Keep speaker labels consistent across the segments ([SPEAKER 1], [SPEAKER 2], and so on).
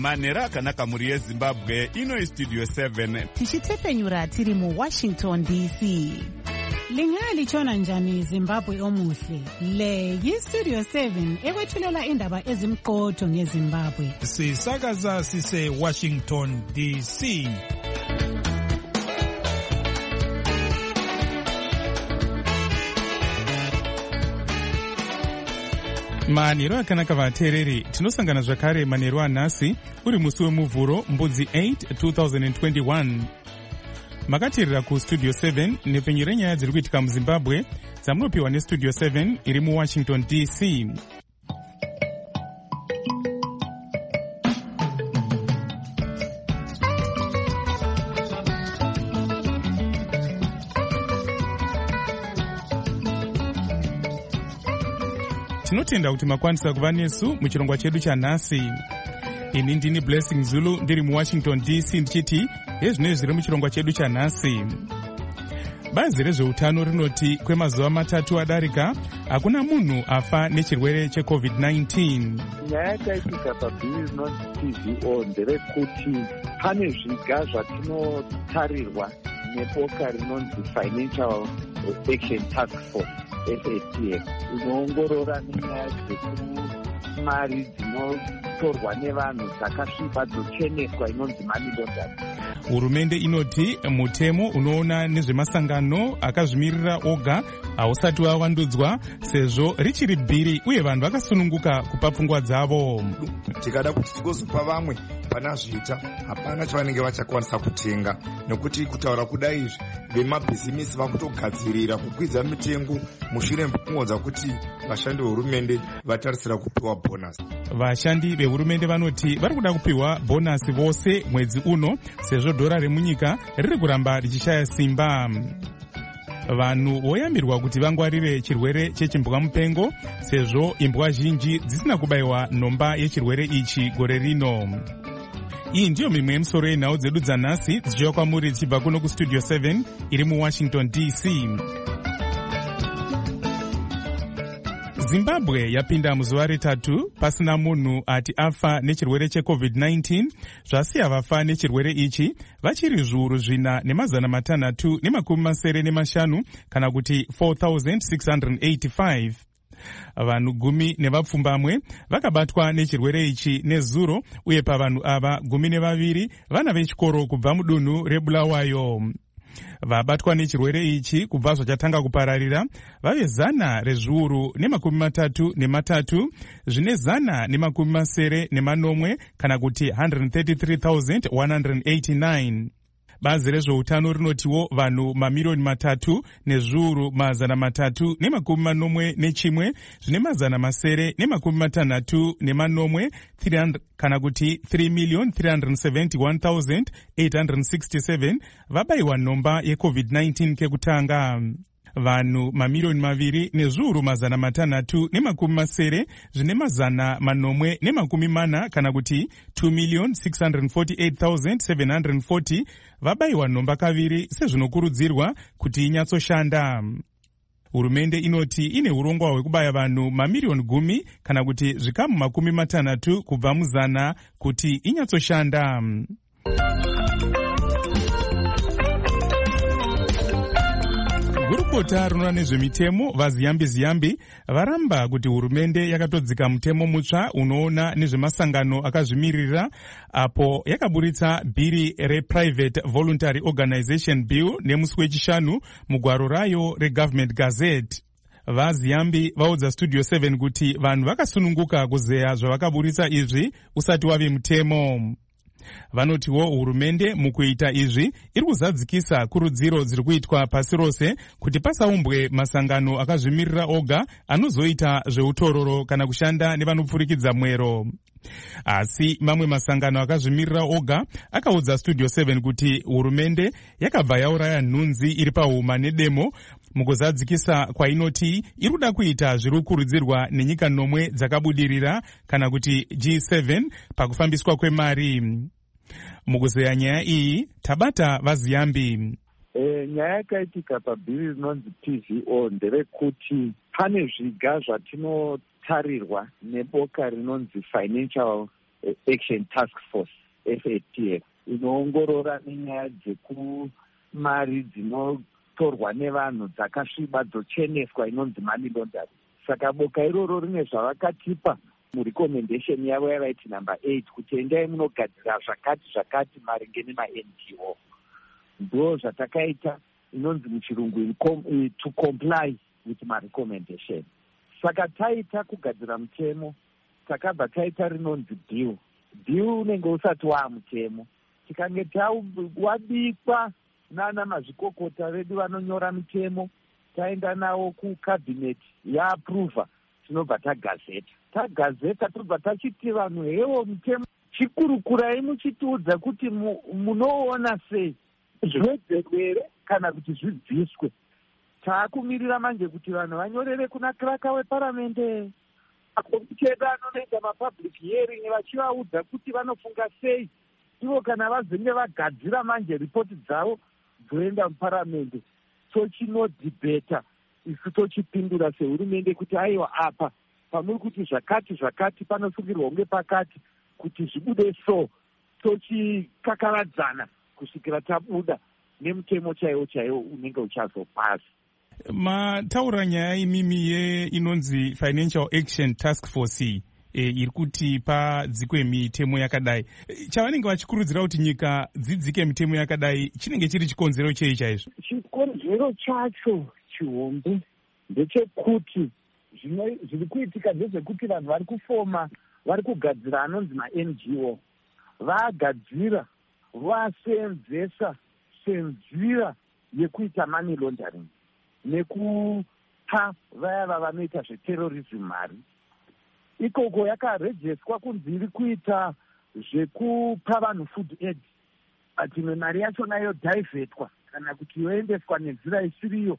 [SPEAKER 1] manhero akanaka mhuri yezimbabwe. Ino Studio 7
[SPEAKER 2] tichitepfenyura tiri muWashington DC.
[SPEAKER 3] Lingalitshona njani Zimbabwe omuhle? Le yiStudio 7 ekwethulela indaba ezimqotho ngeZimbabwe.
[SPEAKER 4] Sisakaza sise Washington DC. Manhero akanaka vateereri, tinosangana zvakare manhero anhasi uri musi wemuvhuro mbudzi 8 2021. Makateerera kuStudio 7 nepfenyuro renyaya dziri kuitika muZimbabwe dzamunopiwa neStudio 7 iri muWashington DC. Tinotenda kuti makwanisa kuva nesu muchirongwa chedu chanhasi. Ini ndini Blessing Zulu ndiri muWashington DC ndichiti hezvinoi zviri muchirongwa chedu chanhasi. Bazi rezveutano rinoti kwemazuva matatu adarika hakuna munhu afa nechirwere cheCovid-19.
[SPEAKER 5] Nyaya yakaitika pabhiri rinonzi TVO nderekuti pane zviga zvatinotarirwa neboka rinonzi Financial Action Task Force FATF inoongorora nenyaya dzekumari dzinotorwa nevanhu dzakasviba dzocheneswa inonzi money laundering.
[SPEAKER 4] Hurumende inoti mutemo unoona nezvemasangano akazvimirira oga hausati wavandudzwa sezvo richiri bhiri uye vanhu vakasununguka kupa pfungwa dzavo.
[SPEAKER 6] Tikada kuti tigozopa vamwe pana zviita hapana chavanenge vachakwanisa kutenga, nekuti kutaura kudai izvi vemabhizimisi vakutogadzirira kukwidza mitengo mushure mekungodza kuti vashandi vehurumende vatarisira kupiwa bhonasi.
[SPEAKER 4] Vashandi vehurumende vanoti vari kuda kupiwa bhonasi vose mwedzi uno sezvo dhora remunyika riri kuramba richishaya simba. Vanhu voyamirwa kuti vangwarire chirwere chechimbwa mupengo sezvo imbwa zhinji dzisina kubayiwa nhomba yechirwere ichi gore rino. Iyi ndiyo mimwe yemisoro yenhau dzedu dzanhasi dzichiuya kwamuri dzichibva kuno kuStudio 7 iri muWashington DC. Zimbabwe yapinda muzuva retatu pasina munhu ati afa nechirwere cheCovid-19, zvasiya vafa nechirwere ichi vachiri zviuru 4,695 kana kuti 4,685. Vanhu 10 nevapfumbamwe vakabatwa nechirwere ichi nezuro, uye pavanhu ava 12 vana vechikoro kubva mudunhu reBulawayo. Vabatwa nechirwere ichi kubva zvachatanga kupararira vave 133 zvine 180 kana kuti 133,189. Bazi rezveutano rinotiwo vanhu mamirioni 3 nezviuru 341 zvine 960 kana kuti 3,371,867 vabayiwa nhomba yeCovid-19 kekutanga. Vanhu mamirioni 2 nezviuru 600 zvine 940 kana kuti 2,648,740 vabayiwa nhomba kaviri sezvinokurudzirwa kuti inyatsoshanda. Hurumende inoti ine urongwa hwekubaya vanhu mamirioni 10 kana kuti zvikamu 60 kubva mu100 kuti inyatsoshanda. Gurukota rinoona nezvemitemo vaziyambi-ziyambi varamba kuti hurumende yakatodzika mutemo mutsva unoona nezvemasangano akazvimirira, apo yakaburitsa bhiri rePrivate Voluntary Organization Bill nemusi wechishanu mugwaro rayo reGovernment Gazette. Vaziyambi vaudza Studio 7 kuti vanhu vakasununguka kuzeya zvavakaburitsa izvi usati wave mutemo. Vanotiwo hurumende mukuita izvi iri kuzadzikisa kurudziro dziri kuitwa pasi rose kuti pasaumbwe masangano akazvimirira oga anozoita zveutororo kana kushanda nevanopfurikidza mwero. Asi mamwe masangano akazvimirira oga akaudza Studio 7 kuti hurumende yakabva yauraya nhunzi iri pahuma nedemo mukuzadzikisa kwainoti iri kuda kuita zviri kukurudzirwa nenyika 9 dzakabudirira kana kuti G7 pakufambiswa kwemari. Mukuzeya nyaya iyi tabata vaziyambi.
[SPEAKER 5] Nyaya yakaitika pabhiri rinonzi TVO nderekuti pane zviga zvatinotarirwa neboka rinonzi Financial Action Task Force, FATF, inoongorora nenyaya dzekumari dzinotorwa nevanhu dzakasviba dzocheneswa inonzi money laundering. Saka boka iroro rine zvavakatipa murecommendation yavo yavaiti number 8 kuti endai munogadzira zvakati maringe nema-NGO. Ndo zvatakaita inonzi muchirungu to comply with my recommendation. Saka taita kugadzira mutemo, takabva taita rinonzi bill. Bill unenge usati waamutemo. Tikange wabikwa nana mazvikokota vedu vanonyora mitemo, taenda nawo kucabinet yaapruva, tinobva tagazeta tobva tachiti vanhu hewo mutemo chikurukurai muchitiudza kuti munoona sei zviwedzerwe kana kuti zvibviswe. Taakumirira manje kuti vanhu vanyorere kuna kiraka weparamende akomiteda anonoita mapublic hearing vachivaudza kuti vanofunga sei ivo kana vazenge vagadzira manje ripoti dzavo dzoenda muparamende. Tochinodhibheta isu tochipindura sehurumende kuti aiwa apa pamuri kuti zvakati panosungirwa kunge pakati kuti zvibude so. Tochikakaradzana kusvikira tabuda nemutemo chaiwo unenge uchazopasi.
[SPEAKER 4] Mataura nyaya imimi inonzi Financial Action Task Force iri kuti padzikwe mitemo yakadai. Chavanenge vachikurudzira kuti nyika dzidzike mitemo yakadai chinenge chiri chikonzero chei chaizvo?
[SPEAKER 5] Chikonzero chacho chihombe ndechekuti zviri kuitika ndezvekuti vanhu vari kufoma, vari kugadzira anonzi ma-NGO, vagadzira vaseenzesa senzira yekuita money laundering nekupa vaya vanoita zveterrorism mari. Ikoko yakarejeswa kunzi iri kuita zvekupa vanhu food aid, but imwe mari yachona yodhaivetwa kana kuti yoendeswa nenzira isiriyo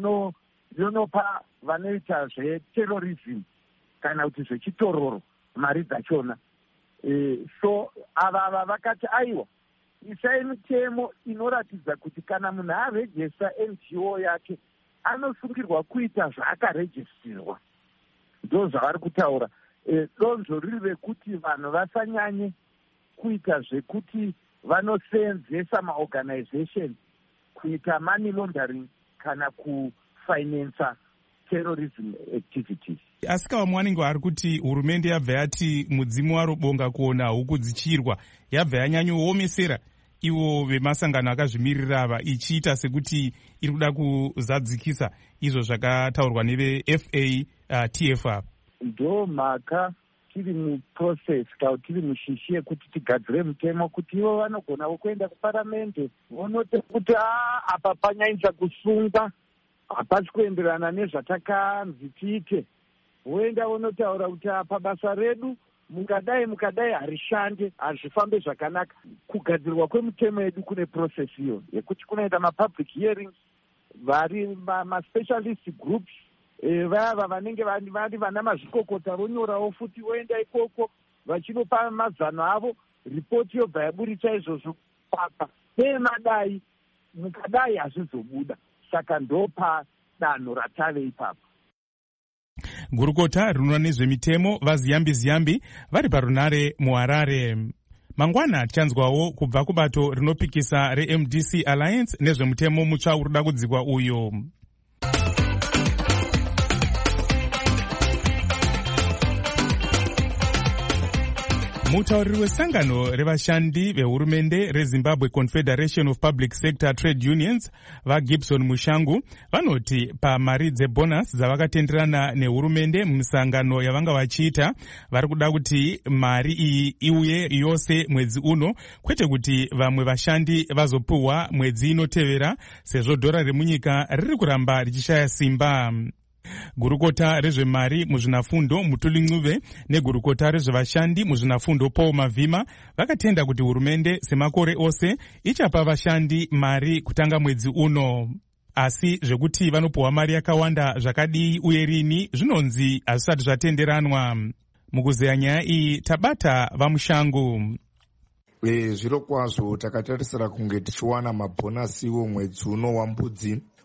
[SPEAKER 5] yonopa vanoita zveterrorism kana kuti zvechitororo mari dzachona. So ava vakati aiwa isai mitemo inoratidza kuti kana munhu arejesta NGO yake anosungirwa kuita zvaakarejistirwa. Ndo zvavari kutaura. Donzvo riri rekuti vanhu vasanyanye kuita zvekuti vanoseenzesa maorganization kuita money laundering kana kufinansa terrorism activities.
[SPEAKER 4] Asi kava mwanenge ari kuti hurumende yabva yati mudzimu waro bonga kuona huku dzichirwa, yabva yanyanyoomesera ivo vemasangano akazvimirira ava ichiita sekuti iri kuda kuzadzikisa izvo zvakataurwa neve-FATF apa.
[SPEAKER 5] Ndo mhaka tiri muprocess kana tiri mushishi yekuti tigadzire mutemo kuti ivo vanogona kuenda kuparamende vonoti kuti apa panyaidza kusungwa hapasi kuenderana nezvatakanzi tiite. Voenda vonotaura kuti apa basa redu mukadai harishande, hazvifambe zvakanaka. Kugadzirwa kwemutemo yedu kune process iyo yekuti kunoita mapublic hearings, vari maspecialist groups, vaya vanenge vari vana mazvikokota vonyorawo futi voenda ikoko vachinopa mazano avo, ripoti yobva yaburitsa izvozvo papa pemadai mukadai hazvizobuda. Saka ndopa danho ratave ipapo.
[SPEAKER 4] Gurukota rinoona nezvemitemo vaziyambi vari parunare muHarare. Mangwana tichanzwawo kubva kubato rinopikisa reMDC Alliance nezvemutemo mutsva urikuda kudzikwa uyo. Mutauriri wesangano revashandi vehurumende reZimbabwe Confederation of Public Sector Trade Unions vaGibson Mushangu vanoti pamari dzebonus dzavakatenderana nehurumende mumisangano yavanga vachiita vari kuda kuti mari iyi iuye yose mwedzi uno, kwete kuti vamwe vashandi vazopuhwa mwedzi inotevera sezvo dhora remunyika riri kuramba richishaya simba. Gurukota rezvemari muzvinafundo Mutuli Ncube negurukota rezvevashandi muzvinafundo Paul Mavhima vakatenda kuti hurumende semakore ose ichapa vashandi mari kutanga mwedzi uno. Asi zvekuti vanopuhwa mari yakawanda zvakadii uye rini zvinonzi hazvisati zvatenderanwa. Mukuzeya nyaya iyi tabata vaMushangu.
[SPEAKER 6] Zviro kwazvo takatarisira kunge tichiwana mabhonasiwo mwedzi uno wambudzi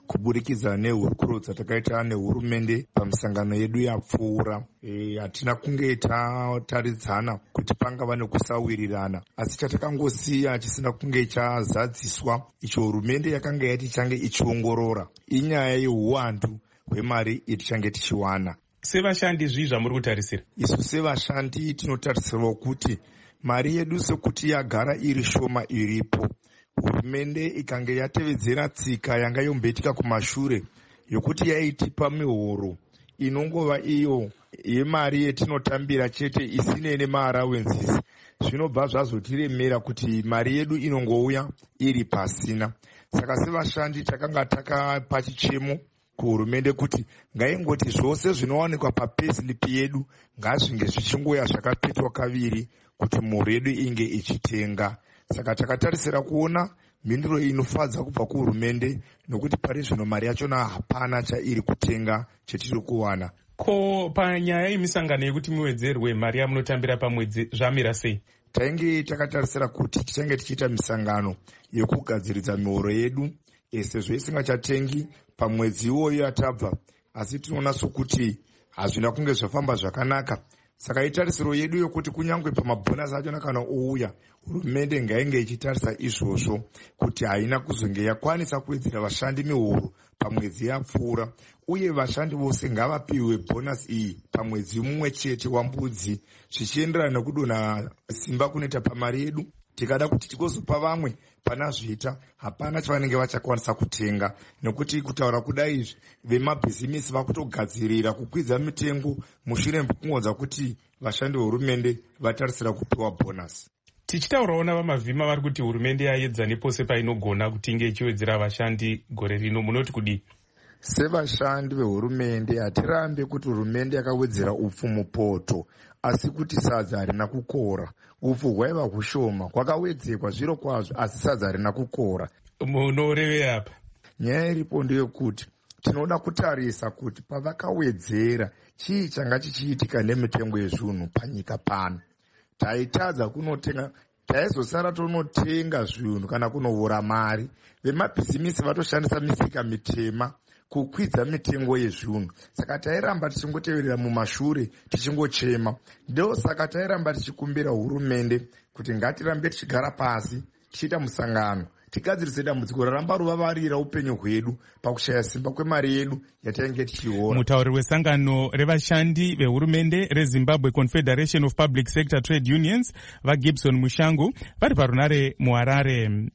[SPEAKER 6] kuburikidza nehurukuro dzatakaita nehurumende pamisangano yedu yapfuura. Hatina kunge tataridzana kuti pangava nekusawirirana, asi chatakangosiya chisina kunge chazadziswa icho hurumende yakanga yati change ichiongorora inyaya yehuwandu hwemari yatichange tichiwana.
[SPEAKER 4] Sevashandi zvii zvamuri kutarisira?
[SPEAKER 6] Isu sevashandi tinotarisirwa kuti mari yedu sekuti yagara iri shoma iripo, hurumende ikange yatevedzera tsika yanga yombetika kumashure yokuti yaitipa mihoro inongova iyo yemari yetinotambira chete isine nemaarawenzisi, zvinobva zvazotiremera kuti mari yedu inongouya iri pasina. Saka sevashandi takanga takapa chichemo kuhurumende kuti ngaingoti zvose zvinowanikwa papayslip yedu ngazvinge zvichingoya zvakapetwa kaviri kuti mhuri yedu inge ichitenga. Saka takatarisira kuona mhinduro inofadza kubva kuhurumende, nokuti pari zvino mari yachona hapana chairi kutenga chetiri kuwana.
[SPEAKER 4] Ko panyaya yemisangano yekuti muwedzerwe mari yamunotambira pamwedzi zvamira sei?
[SPEAKER 6] Tainge takatarisira kuti tichange tichiita misangano yekugadziridza mihoro yedu sezvo isingachatengi pamwedzi iwoyo yatabva, asi tinoona sokuti hazvina kunge zvafamba zvakanaka. Saka itarisiro yedu yokuti kunyange pamabhonasi achona kana ouya, hurumende ngainge ichitarisa izvozvo kuti haina kuzonge yakwanisa kuwedzera vashandi mihoro pamwedzi yapfuura, uye vashandi vose ngavapiwe bhonasi iyi pamwedzi mumwe chete wambudzi, zvichienderana nekudonha simba kunoita pamari yedu. Tikada kuti tikozopa vamwe pana zvita, hapana chavanenge vachakwanisa kutenga, nekuti kutaura kudai izvi vemabhizimisi vakutogadzirira kukwidza mitengo mushure mekungodza kuti vashandi vehurumende vatarisira kupiwa bhonasi.
[SPEAKER 4] Tichitaurawo navamavhima vari kuti hurumende yaedza nepose painogona kuti inge ichiwedzera vashandi gore rino, munoti kudii?
[SPEAKER 6] Sevashandi vehurumende hatirambe kuti hurumende yakawedzera upfu mupoto, asi kuti sadza harina kukora. Upfu hwaiva hushoma, kwakawedzekwa zviro kwazvo, asi sadza harina kukora.
[SPEAKER 4] Munorevei apa?
[SPEAKER 6] Nyaya iripo ndeyekuti tinoda kutarisa kuti pavakawedzera chii changa chichiitika nemitengo yezvinhu panyika pano. Taitadza kunotenga, taizosara tonotenga zvinhu kana kunovhura mari. Vemabhizimisi vatoshandisa misika mitema kukwidza mitengo yezvinhu. Saka tairamba tichingoteverera mumashure tichingochema. Ndo saka tairamba tichikumbira hurumende kuti ngatirambe tichigara pasi tichiita musangano, tigadzirise dambudziko raramba ruvavarira upenyu hwedu pakushaya simba kwemari yedu yatainge tichiona.
[SPEAKER 4] Mutauri wesangano revashandi vehurumende reZimbabwe Confederation of Public Sector Trade Unions vaGibson Mushangu vari parunare muHarare.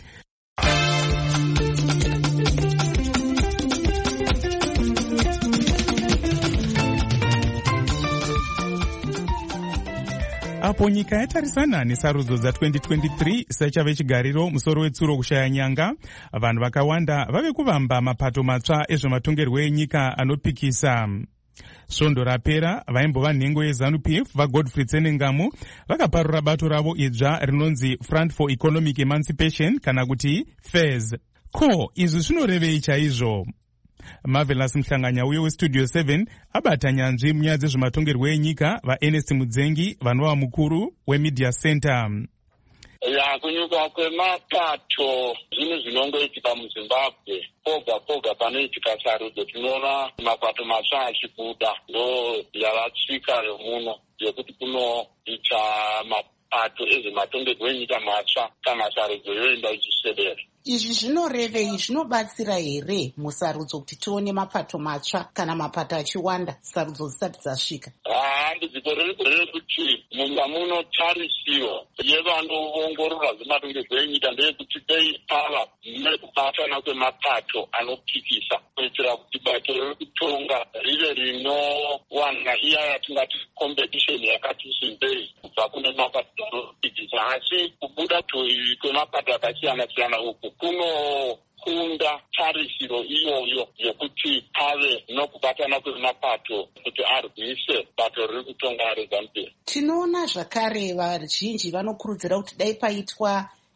[SPEAKER 4] Apo nyika yatarisana nesarudzo dza2023 saichave chigariro musoro wetsuro kushaya nyanga, vanhu vakawanda vave kuvamba mapato matsva ezvematongerwo enyika anopikisa. Svondo rapera vaimbova nhengo yeZANU-PF vaGodfrey Tsenengamo vakaparura bato ravo idzva rinonzi Front for Economic Emancipation kana kuti FEZ. Ko, izvi zvinorevei chaizvo? Marvelous Mhlanganya uye weStudio 7 abata nyanzvi munyaya dzezvematongerwo enyika vaErnest Mudzengi vanova mukuru weMedia Center.
[SPEAKER 7] Kunyuka kwemapato zvinhu zvinongoitika muZimbabwe poga panoitika sarudzo tinoona mapato matsva achibuda, ndo yavatsika yomuno yekuti kunoita mapato ezvematongerwo enyika matsva kana sarudzo yoenda ichisvedera.
[SPEAKER 2] Izvi zvinorevei? Zvinobatsira here musarudzo kuti tione mapato matsva kana mapato achiwanda sarudzo dzisati dzasvika?
[SPEAKER 7] Dambudziko riri kuti munyika muno tarisiyo yevanoongorora zvematongerwo enyika ndeyekuti dei pava nekubatana kwemapato anopikisa kuitira kuti bato riri kutonga rive rinowana iya yatingati competition yakati simbei kubva kune mapato anopikisa. Asi kubuda kwemapato akasiyana-siyana uku kunokunda tarisiro iyoyo yekuti pave nokubatana kwemapato kuti arwise bato riri kutonga reZANU-PF.
[SPEAKER 2] Tinoona zvakare vazhinji vanokurudzira kuti dai paitwa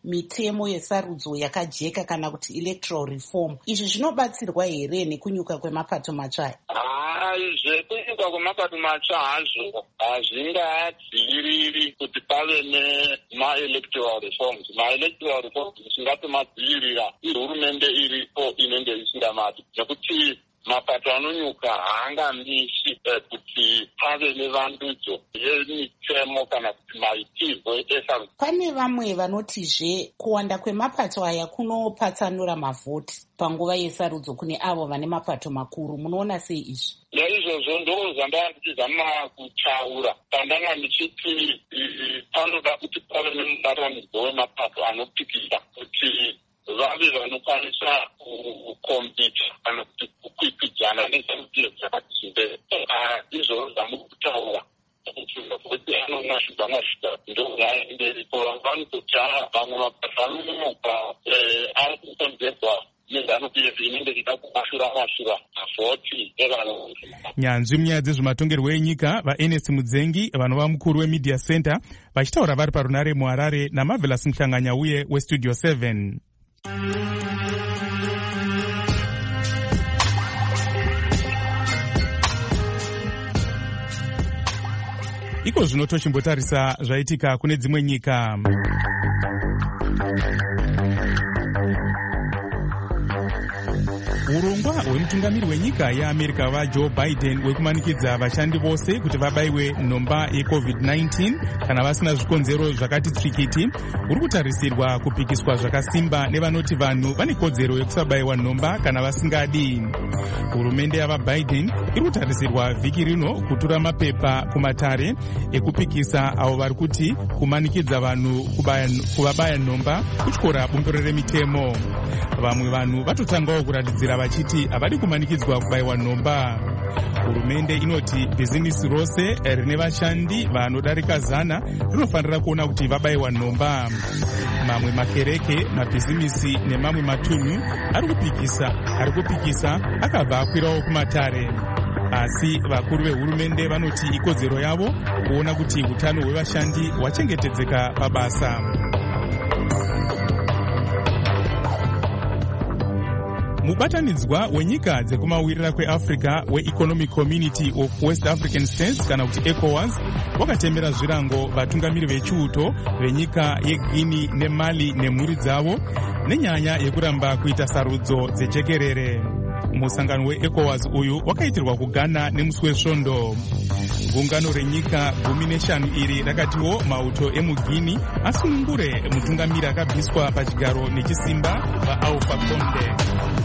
[SPEAKER 2] mitemo yesarudzo yakajeka kana kuti electoral reform. Izvi zvinobatsirwa here nekunyuka kwemapato matsva?
[SPEAKER 7] Zvekunyuka kwemapato matsva hazvo hazvingadziviriri kuti pave nemaelectoral reforms. Maelectoral reforms zvingatomadzivira ihurumende iripo inenge isingamati, nekuti mapato anonyuka haangamisi kuti pave nevandudzo yemitemo kana kuti maitirwo esarudzo.
[SPEAKER 2] Pane vamwe vanotizve kuwanda kwemapato aya kunopatsanura mavhoti panguva yesarudzo kune avo vane mapato makuru. Munoona sei izvi?
[SPEAKER 7] Naizvozvo ndo zvandakutizama kutaura pandanga ndichiti panoda kuti pave nemubatanidzwa wemapato anopikisa kuti vave vanokwanisa kukombita kana kuti kukwikwidzana nezvamitirwo zvakati zvembere. Izvozvo zvamukutaura kuti mavhoti anonashuga ndoaenderipo vanototi vamwe mapato anononoka ari kukonzerwa
[SPEAKER 4] nyanzvi munyaya dzezvematongerwo enyika vaEnest Mudzengi vanova mukuru weMedia Center vachitaura vari parunare muHarare naMarvelous Muhlanganya uye weStudio 7. Iko zvino tochimbotarisa zvaitika kune dzimwe nyika. Urongwa hwemutungamiri wenyika yeAmerica vaJoe Biden hwekumanikidza vashandi vose kuti vabayiwe nhomba yeCovid-19 kana vasina zvikonzero zvakati tsvikiti huri kutarisirwa kupikiswa zvakasimba nevanoti vanhu vane kodzero yekusabayiwa nhomba kana vasingadi. Hurumende yavaBiden iri kutarisirwa vhiki rino kutura mapepa kumatare ekupikisa avo vari kuti kumanikidza vanhu kuvabaya nhomba kutyora bumbiro remitemo. Vamwe vanhu vatotangawo kuratidzira vachiti havadi kumanikidzwa kubayiwa nhomba. Hurumende inoti bhizinisi rose rine vashandi vanodarika 100 rinofanira kuona kuti vabayiwa nhomba. Mamwe makereke, mabhizinisi nemamwe matunhu ari kupikisa akabva akwirawo kumatare. Asi vakuru vehurumende vanoti ikodzero yavo kuona kuti utano hwevashandi hwachengetedzeka pabasa. Mubatanidzwa wenyika dzekumawirira kweAfrica weEconomic Community of West African States kana kuti ECOWAS wakatemera zvirango vatungamiri vechiuto venyika yeGuinea neMali nemhuri dzavo nenyaya yekuramba kuita sarudzo dzejekerere. Musangano weECOWAS uyu wakaitirwa kuGhana nemusi wesvondo. Gungano renyika 15 iri rakatiwo mauto emuGuinea asunungure mutungamiri akabviswa pachigaro nechisimba vaAlpha Conde.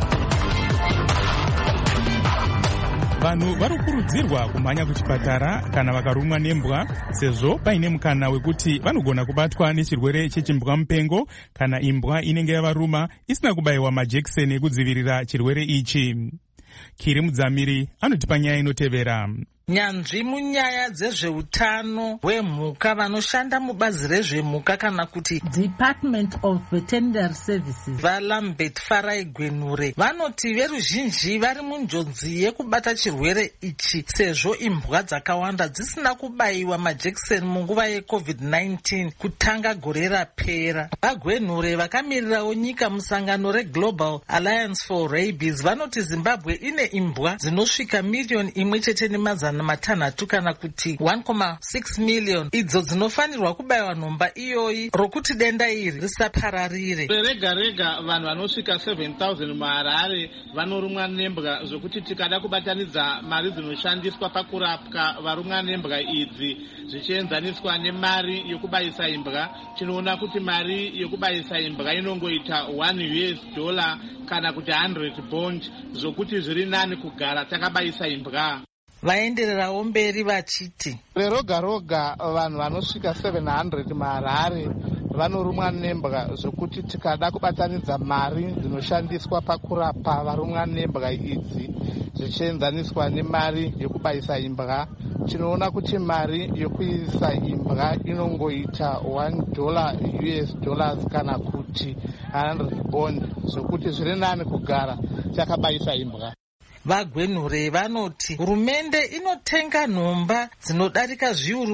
[SPEAKER 4] Vanhu varikurudzirwa kumhanya kuchipatara kana vakarumwa nembwa sezvo paine mukana wekuti vanogona kubatwa nechirwere chechimbwa mupengo kana imbwa inenge yavaruma isina kubayiwa majekiseni ekudzivirira chirwere ichi. Kiri Mudzamiri anotipa nyaya inotevera.
[SPEAKER 8] Nyanzvi munyaya dzezveutano hwemhuka vanoshanda mubazi rezvemhuka kana kuti Department of Veterinary Services vaLambert Farai Gwenure vanoti veruzhinji vari munjodzi yekubata chirwere ichi sezvo imbwa dzakawanda dzisina kubayiwa majekiseni munguva yeCovid-19 kutanga gore rapera. VaGwenure vakamirirawo nyika musangano reGlobal Alliance for Rabies vanoti Zimbabwe ine imbwa dzinosvika 1,106,000 kana kuti 1.6 million idzo dzinofanirwa kubayiwa nhomba iyoyi rokuti denda iri risapararire.
[SPEAKER 9] Rega rega vanhu vanosvika 7,000 muHarare vanorumwa nembwa zvokuti tikada kubatanidza mari dzinoshandiswa pakurapwa varumwa nembwa idzi zvichienzaniswa nemari yokubayisa imbwa, tinoona kuti mari yokubayisa imbwa inongoita $1 kana kuti 100 bond zvokuti zviri nani kugara takabayisa imbwa.
[SPEAKER 8] Vaendererawo mberi vachiti
[SPEAKER 9] roga roga vanhu vanosvika 700 muHarare vanorumwa nembwa zvokuti tikada kubatanidza mari dzinoshandiswa pakurapa varumwa nembwa idzi zvichienzaniswa nemari yokubayisa imbwa, tinoona kuti mari yokuisa imbwa inongoita $1 kana kuti 100 bond zvokuti zviri nani kugara takabayisa imbwa.
[SPEAKER 8] Vagwenhure vanoti hurumende inotenga nhomba dzinodarika zviuru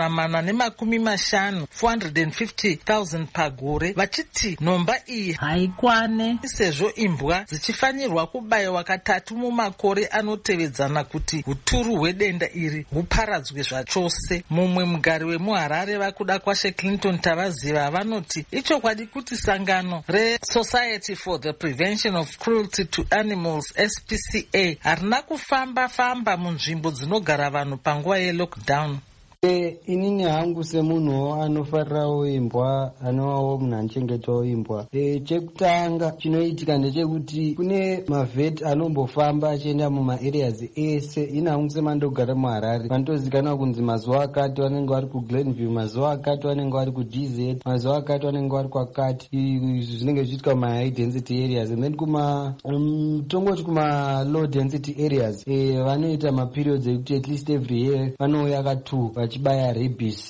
[SPEAKER 8] 450 450,000 pagore, vachiti nhomba iyi haikwane sezvo imbwa dzichifanirwa kubayiwa katatu mumakore anotevedzana kuti huturu hwedenda iri huparadzwe zvachose. Mumwe mugari wemuHarare vakuda kwashe Clinton Tavaziva vanoti ichokwadi kuti sangano reSociety for the Prevention of Cruelty to Animals SPCA harina kufamba munzvimbo dzinogara vanhu panguva yelockdown.
[SPEAKER 10] Inini hangu semunhu anofarirawo imbwa, anovawo munhu anochengetawo imbwa. Chekutanga chinoitika ndechekuti kune mavheti anombofamba achienda mumaareas ese. Ini hangu semandogara muHarare vanotozikanwa kunzi mazuva akati vanenge vari kuGlenview, mazuva akati vanenge vari kuDZ, mazuva akati vanenge vari kwakati. Izvi zvinenge zvichiitika kumahigh density areas, and then tongoti kumalow density areas vanoita maperiods ekuti at least every year vanouya ka2 vachibaya rabies.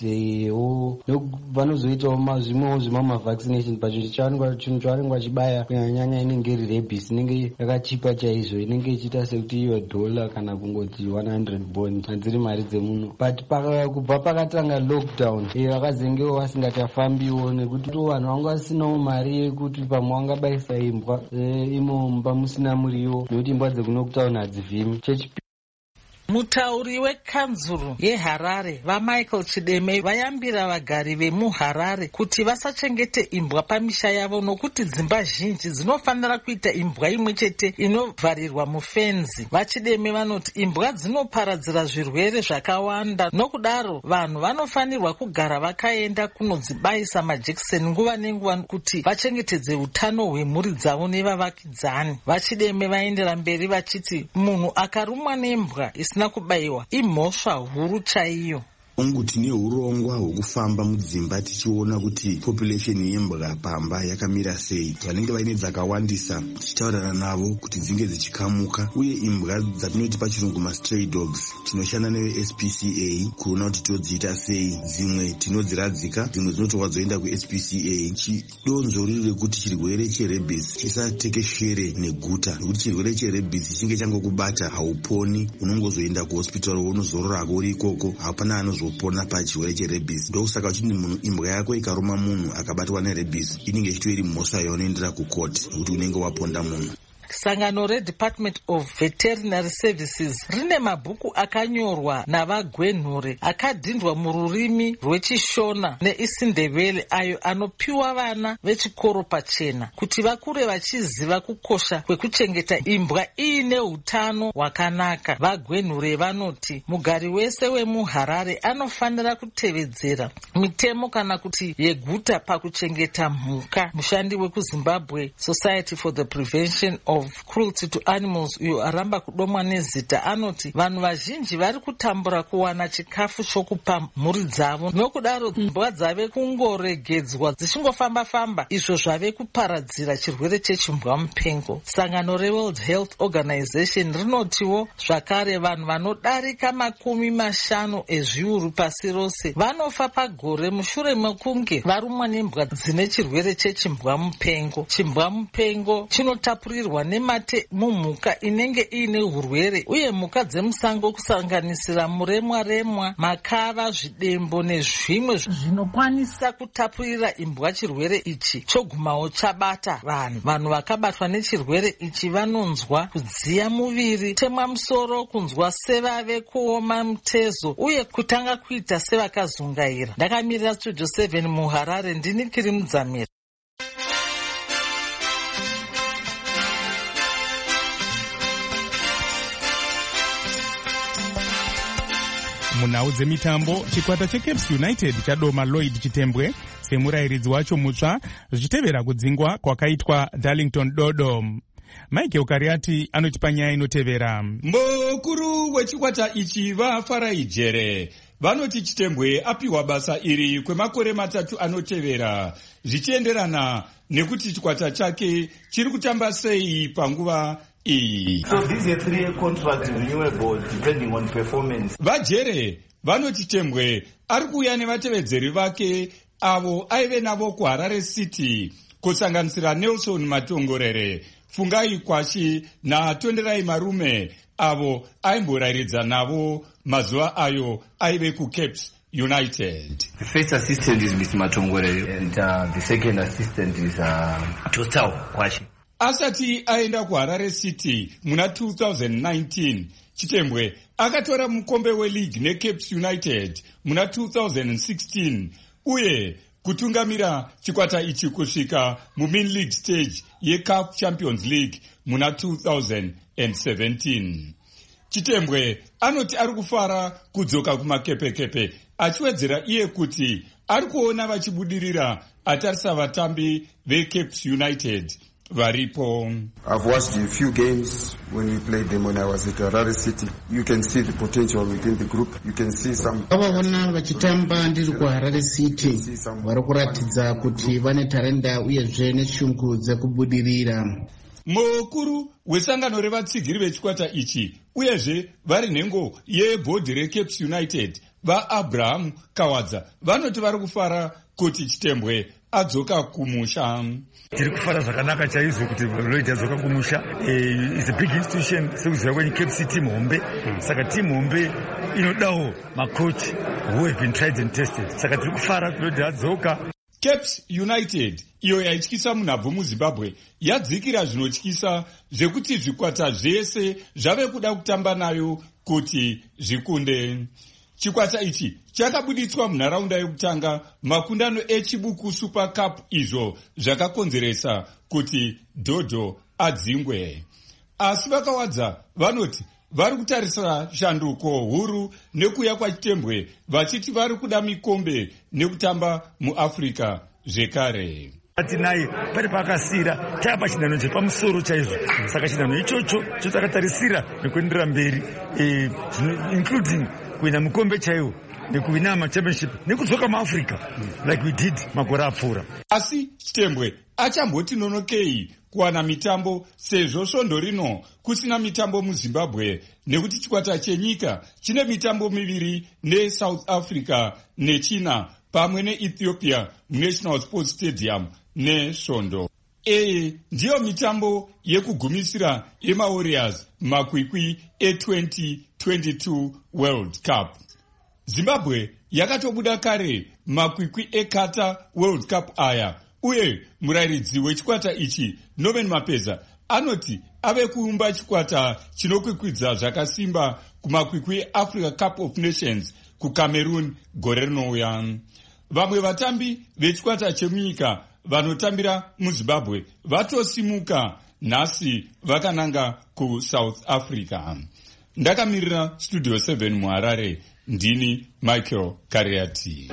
[SPEAKER 10] Vanozoitawo zvimwewo mavaccination pacho chinhu chavanenge vachibaya kunyanya inenge iri rabies, inenge yakachipa chaizvo, inenge ichiita sekuti iyo $1 kana kungoti 100 bond, hadziri mari dzemunhu. But kubva pakatanga lockdown vakazengewo vasingachafambiwo nekuti vanhu vanga vasinawo mari yekuti pamwe vangabayisa imbwa imo mumba musina muriwo, nekuti imbwa dzekunockdown hadzivhimi.
[SPEAKER 8] Mutauri wekanzuru yeHarare vaMichael Chideme vayambira vagari vemuHarare kuti vasachengete imbwa pamisha yavo nokuti dzimba zhinji dzinofanira kuita imbwa imwe chete inovharirwa mufenzi. VaChideme vanoti imbwa dzinoparadzira zvirwere zvakawanda, nokudaro vanhu vanofanirwa kugara vakaenda kunodzibayisa majekiseni nguva nenguva kuti vachengetedze utano hwemhuri dzavo nevavakidzani. VaChideme vaendera mberi vachiti munhu akarumwa nembwa isina kubayiwa imhosva huru chaiyo.
[SPEAKER 11] Ongu tine urongwa hwekufamba mudzimba tichiona kuti population yembwa pamba yakamira sei. Vanenge vaine dzakawandisa tichitaurana navo kuti dzinge dzichikamuka, uye imbwa dzatinoti pachirungu mastray dogs tinoshanda neSPCA kuona kuti todziita sei. Dzimwe tinodziradzika, dzimwe dzinotoka dzoenda kuSPCA. Chidonzo riri rekuti chirwere cherebis chisatekeshere neguta, nekuti chirwere cherebis chinge changokubata hauponi, unongozoenda kuhospital unozororako uri ikoko, hapana anozopona pachirwere cherebis. Ndokusaka uchiti munhu imbwa yako ikaruma munhu akabatwa nerebis inenge ichitori mhosva yaunoendera kukoti nekuti unenge waponda munhu.
[SPEAKER 8] Sangano reDepartment of Veterinary Services rine mabhuku akanyorwa navagwenhure akadhindwa mururimi rwechishona neisindebele ayo anopiwa vana vechikoro pachena kuti vakure vachiziva kukosha kwekuchengeta imbwa iine hutano hwakanaka. Vagwenhure vanoti mugari wese wemuHarare anofanira kutevedzera mitemo kana kuti yeguta pakuchengeta mhuka. Mushandi wekuZimbabwe Society for the Prevention of Cruelty to Animals uyo aramba kudomwa nezita anoti vanhu vazhinji vari kutambura kuwana chikafu chokupa mhuri dzavo, nokudaro imbwa dzave kungoregedzwa dzichingofamba-famba, izvo zvave kuparadzira chirwere chechimbwa mupengo. Sangano reWorld Health Organization rinotiwo zvakare vanhu vanodarika 50 ezviuru pasi rose vanofa pagore mushure mekunge varumwa nembwa dzine chirwere chechimbwa mupengo. Chimbwa mupengo chinotapurirwa nemate mumhuka inenge iine urwere, uye mhuka dzemusango kusanganisira muremwa-remwa, makava, zvidembo nezvimwe zvinokwanisa kutapurira imbwa chirwere ichi chogumawo chabata vanhu. Vanhu vakabatwa nechirwere ichi vanonzwa kudziya muviri, kutemwa musoro, kunzwa sevave kuoma mutezo uye kutanga kuita sevakazungaira. Ndakamirira Studio 7 muHarare, ndini Kiri Mudzamira.
[SPEAKER 4] Munhau dzemitambo, chikwata cheCaps United chadoma Lloyd Chitembwe semurayiridzi wacho mutsva zvichitevera kudzingwa kwakaitwa Darlington Dodo. Michael Kariati anotipa nyaya inotevera.
[SPEAKER 1] Mukuru wechikwata ichi vaFarai Jere vanoti Chitembwe apiwa basa iri kwemakore 3 anotevera, zvichienderana nekuti chikwata chake chiri kutamba sei panguva iyi.
[SPEAKER 12] So these are 3 contracts renewable depending on performance.
[SPEAKER 1] Vajere vanoti Chitembwe ari kuuya nevatevedzeri vake avo aive navo kuHarare City kusanganisira Nelson Matongorere, Fungai Kwashi naTonderai Marume, avo aimborayiridza navo mazuva ayo aive kuCapes United.
[SPEAKER 12] The first assistant is Mr. Matongorere and the second assistant is Total Kwashi.
[SPEAKER 1] Asati aenda kuHarare City muna 2019, Chitembwe akatora mukombe weLeague neCapes United muna 2016 uye kutungamira chikwata ichi kusvika muMin League stage yeCAF Champions League muna 2017. Chitembwe anoti ari kufara kudzoka kumakepekepe, achiwedzera iye kuti ari kuona vachibudirira atarisa vatambi veCapes United varipo.
[SPEAKER 13] I've watched a few games when we played them when I was at Harare City. You can see the potential within the group. You can see some.
[SPEAKER 14] Vavona vachitamba ndiri kuHarare City vari kuratidza kuti vane tarenda uyezve neshungu dzekubudirira.
[SPEAKER 1] Mukuru wesangano revatsigiri vechikwata ichi uyezve vari nhengo yebhodhi reCapes United vaAbraham Kawadza vanoti vari kufara kuti Chitembwe adzoka kumusha.
[SPEAKER 15] Tiri kufara zvakanaka chaizvo kuti Lloyd adzoka kumusha. Is a big institution sekuziva kwenye Cape City team hombe. Saka team hombe inodawo macoach who have been tried and tested. Saka tiri kufara Lloyd adzoka.
[SPEAKER 1] Capes United iyo yaityisa munhabvu muZimbabwe yadzikira zvinotyisa zvekuti zvikwata zvese zvave kuda kutamba nayo kuti zvikunde. Chikwata ichi chakabuditswa munharaunda yekutanga makundano echibuku Super Cup izvo zvakakonzeresa kuti Dhodho adzingwe. Asi vakawadza vanoti vari kutarisira shanduko huru nekuya kwaChitembwe vachiti vari kuda mikombe nekutamba muAfrica zvekare.
[SPEAKER 15] Naye pari pakasira tapa chinano chepamusoro chaizvo, saka chinano ichocho chotakatarisa nekuenderera mberi, including kuwina mukombe chaiwo nekuwina machampionship nekudzoka muAfrica like we did makore apfuura.
[SPEAKER 1] Asi Chitembwe achamboti nonokei kuwana mitambo sezvo svondo rino kusina mitambo muZimbabwe nekuti chikwata chenyika chine mitambo miviri neSouth Africa neChina pamwe neEthiopia National Sports Stadium nesvondo. Ndiyo mitambo yekugumisira yemaWarriors makwikwi e2022 World Cup. Zimbabwe yakatobuda kare makwikwi eKatar World Cup aya uye murayiridzi wechikwata ichi Norman Mapeza anoti ave kuumba chikwata chinokwikwidza zvakasimba kumakwikwi Africa Cup of Nations kuCameroon gore rinouya. Vamwe vatambi vechikwata chemunyika vanotambira muZimbabwe vatosimuka nhasi vakananga kuSouth Africa. Ndakamirira Studio 7 muHarare, ndini Michael Kariati.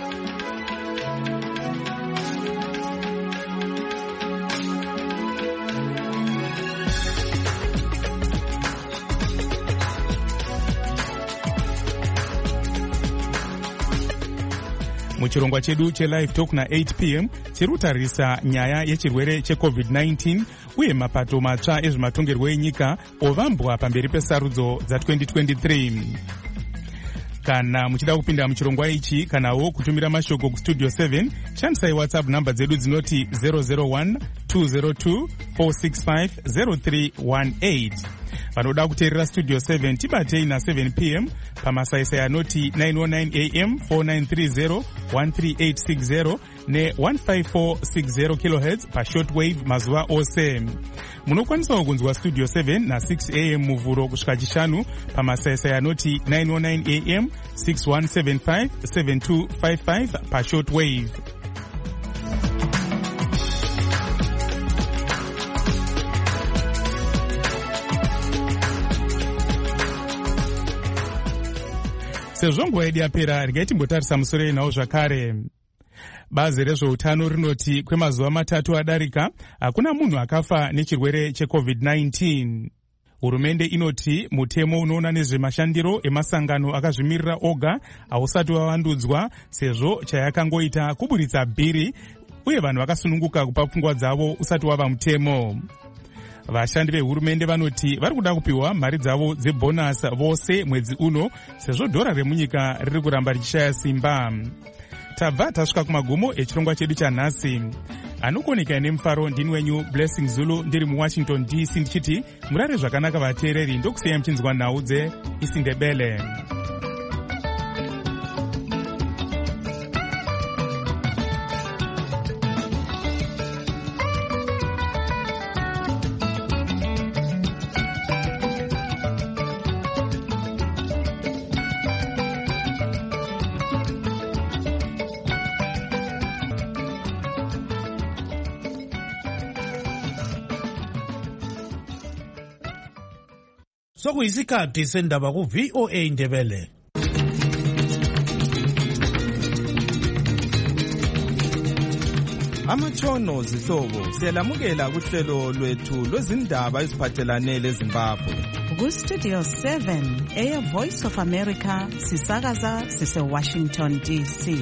[SPEAKER 4] Muchirongwa chedu cheLive Talk na8 p.m. chiri kutarisa nyaya yechirwere cheCovid-19 uye mapato matsva ezvematongerwo enyika ovambwa pamberi pesarudzo dza2023. Kana muchida kupinda muchirongwa ichi kanawo kutumira mashoko kuStudio 7, shandisai WhatsApp namba dzedu dzinoti 001 202 465 0318. Vanoda kuteerera Studio 7 tibatei na7 p.m. pamasaisai anoti 909 am 4930 13860 ne1546 kHz pashortwave mazuva ose. Munokwanisawo kunzwa Studio 7 na6 am muvhuro kusvika chishanu pamasaisai anoti 909 am 6175 7255 pashortwave. Sezvo nguva yedu yapera, regai timbotarisa musoro inawo zvakare. Bazi rezveutano rinoti kwemazuva matatu adarika hakuna munhu akafa nechirwere cheCovid-19. Hurumende inoti mutemo unoona nezvemashandiro emasangano akazvimirira oga hausati wavandudzwa sezvo chayakangoita kuburitsa bhiri uye vanhu vakasununguka kupa pfungwa dzavo usati wava mutemo. Vashandi vehurumende vanoti vari kuda kupiwa mari dzavo dzebhonasi vose mwedzi uno sezvo dhora remunyika riri kuramba richishaya simba. Tabva tasvika kumagumo echirongwa chedu chanhasi. anokoneka nemufaro ndini wenyu Blessing Zulu ndiri muWashington DC ndichiti murare zvakanaka vateereri ndokusiya muchinzwa nhau dzeIsindebele.
[SPEAKER 16] Sokuyisikhathi sendaba ku VOA Ndebele.
[SPEAKER 17] Amatshono zihlobo siyalamukela kuhlelo lwethu lwezindaba eziphathelane leZimbabwe.
[SPEAKER 18] Ku Studio 7 Air Voice of America sisakaza sise Washington DC.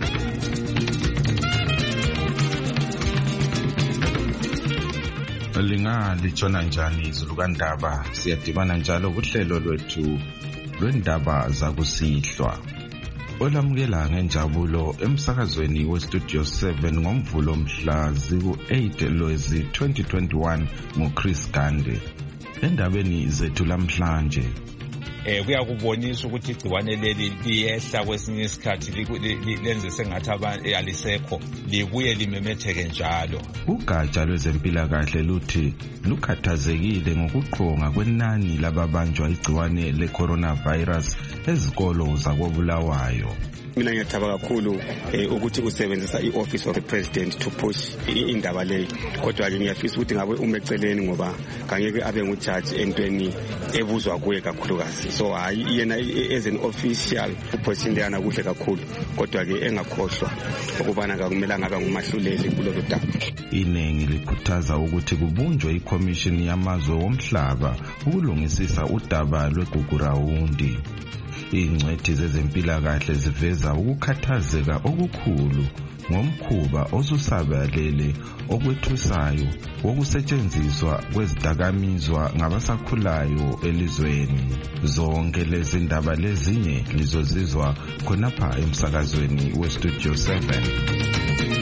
[SPEAKER 19] Litshona njani izulu kandaba? Siyadibana njalo kuhlelo lwethu lwendaba zakusihlwa. Olamukela ngenjabulo emsakazweni weStudio 7 ngomvulo mhla ziku-8 Lwezi 2021 nguChris Gande. Endabeni zethu lamhlanje
[SPEAKER 20] kuyakubonisa ukuthi igciwane leli liyehla kwesinye isikhathi lenze sengathi abantu alisekho libuye limemetheke njalo.
[SPEAKER 19] Ugatsha lwezempilakahle luthi lukhathazekile ngokuqonga kwenani lababanjwa igciwane le-coronavirus ezikolo zakoBulawayo.
[SPEAKER 21] Mina ngiyathaba kakhulu ukuthi usebenzisa i-Office of the President to push indaba leyo. Kodwa ke ngiyafisa ukuthi ngabe umeceleni ngoba kangeke abe ngujaji entweni ebuzwa kuye kakhulukazi. So hayi yena as an official uphosindana kuhle kakhulu kodwa ke engakhohlwa ukubana akumelanga abe ngumahluleli kulolu daba.
[SPEAKER 19] Iningi likhuthaza ukuthi kubunjwe iCommission yamazwe womhlaba ukulungisisa udaba lweGugurawundi. Ingcwethi zezempilakahle ziveza ukukhathazeka okukhulu ngomkhuba osusabalele okwethusayo wokusetshenziswa kwezidakamizwa ngabasakhulayo elizweni. Zonke lezi ndaba lezinye lizozizwa khonapha emsakazweni weStudio 7.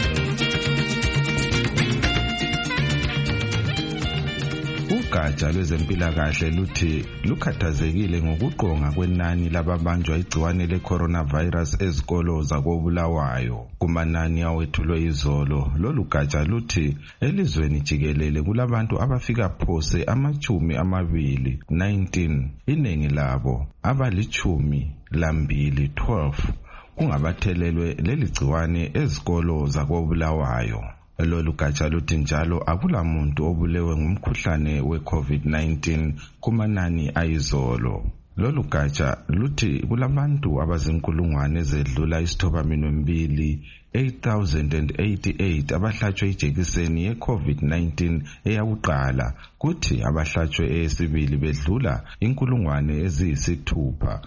[SPEAKER 19] Ugatsha lwezempilakahle luthi lukhathazekile ngokuqonga kwenani lababanjwa igciwane le-coronavirus ezikolo zakoBulawayo. Kumanani awethulwe izolo, lolu gatsha luthi elizweni jikelele kulabantu abafika phose 19, iningi labo abali-12 kungabathelelwe leli gciwane ezikolo zakoBulawayo. Lolu gatsha luthi njalo akula muntu obulewe ngumkhuhlane we-COVID-19 kumanani ayizolo. Lolu gatsha luthi kulabantu abazinkulungwane ezedlula 8,088 abahlatshwe ijekiseni ye-COVID-19 eyakuqala, kuthi abahlatshwe eyesibili bedlula inkulungwane eziyisithupha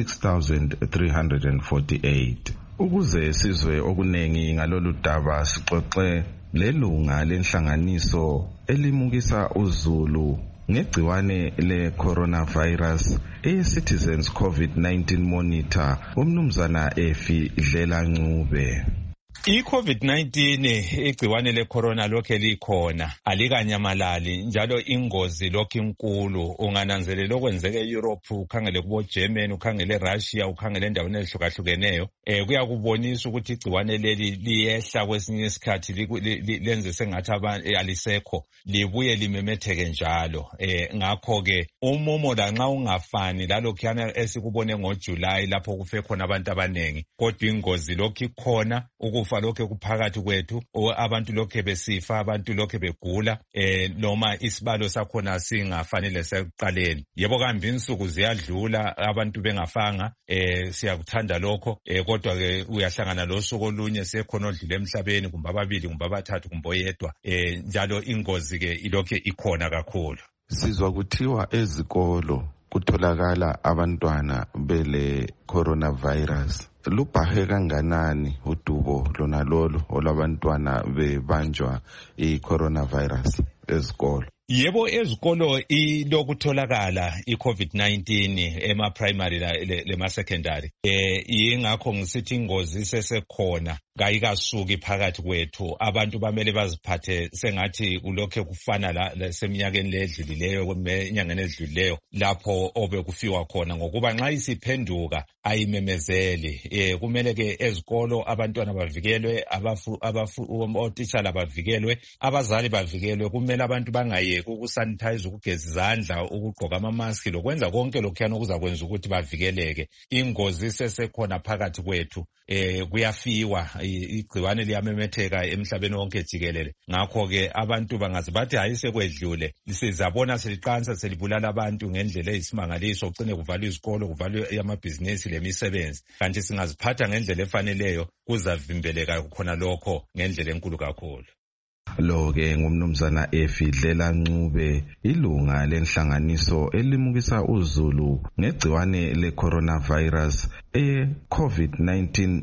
[SPEAKER 19] 6,348. Ukuze sizwe okunengi ngalolu daba sixoxe lelunga lenhlanganiso elimukisa uzulu ngegciwane le-coronavirus e-Citizens COVID-19 Monitor umnumzana Efi Dlelancube.
[SPEAKER 20] I-COVID-19 igciwane le-corona lokhe likhona alikanyamalali njalo ingozi lokhu inkulu. Ungananzelela okwenzeke e-Europe, ukhangele kubo Germany, ukhangele eRussia, ukhangele endaweni ezihlukahlukeneyo, kuyakubonisa ukuthi igciwane leli liyehla kwesinye isikhathi lenze sengathi abantu alisekho libuye limemetheke njalo. Ngakho ke umumo lanxa ungafani lalokhuyana esikubone ngoJuly lapho kufe khona abantu abanengi, kodwa ingozi lokhu ikhona, ukufa lokhu kuphakathi kwethu, abantu lokhu besifa, abantu lokhu begula, noma isibalo sakhona singafanele sekuqaleni. Yebo kambe insuku ziyadlula abantu bengafanga, siyakuthanda lokho, kodwa ke uyahlangana losuku olunye sekhona odlule emhlabeni, kumbe ababili kumbe abathathu kumbe oyedwa, njalo ingozi ke ilokhu ikhona kakhulu.
[SPEAKER 19] Sizwa kuthiwa ezikolo kutholakala abantwana bele coronavirus. Lubhahe kanganani udubo lona lolu olabantwana bebanjwa i-coronavirus ezikolo?
[SPEAKER 20] Yebo, ezikolo ilokutholakala i-COVID-19 ema-primary lema-secondary. Yingakho ngisithi ingozi sesekhona. kayikasuki phakathi kwethu. Abantu bamele baziphathe sengathi kulokhe kufana la seminyakeni ledlulileyo enyangeni edlulileyo lapho obekufiwa khona, ngokuba nxa isiphenduka ayimemezeli. Kumele ke ezikolo abantwana bavikelwe, otitshala bavikelwe, abazali bavikelwe. Kumele abantu bangayeki ukusanitize, ukugeza izandla, ukugqoka amamaski lokwenza konke lokhuyana okuzakwenza ukuthi bavikeleke. Ingozi sesekhona phakathi kwethu, kuyafiwa, igciwane liyamemetheka emhlabeni wonke jikelele. Ngakho ke abantu bangaze bathi hayi sekwedlule, sizabona seliqansa selibulala abantu ngendlela eyisimangaliso, ugcine kuvalwa izikolo, kuvalwa amabhizinisi lemisebenzi. Kanti singaziphatha ngendlela efaneleyo kuzavimbeleka khona lokho ngendlela enkulu kakhulu.
[SPEAKER 19] Lo-ke ngumnumzana Efidlela Ncube, ilunga lenhlanganiso elimukisa uzulu ngegciwane le-coronavirus COVID-19.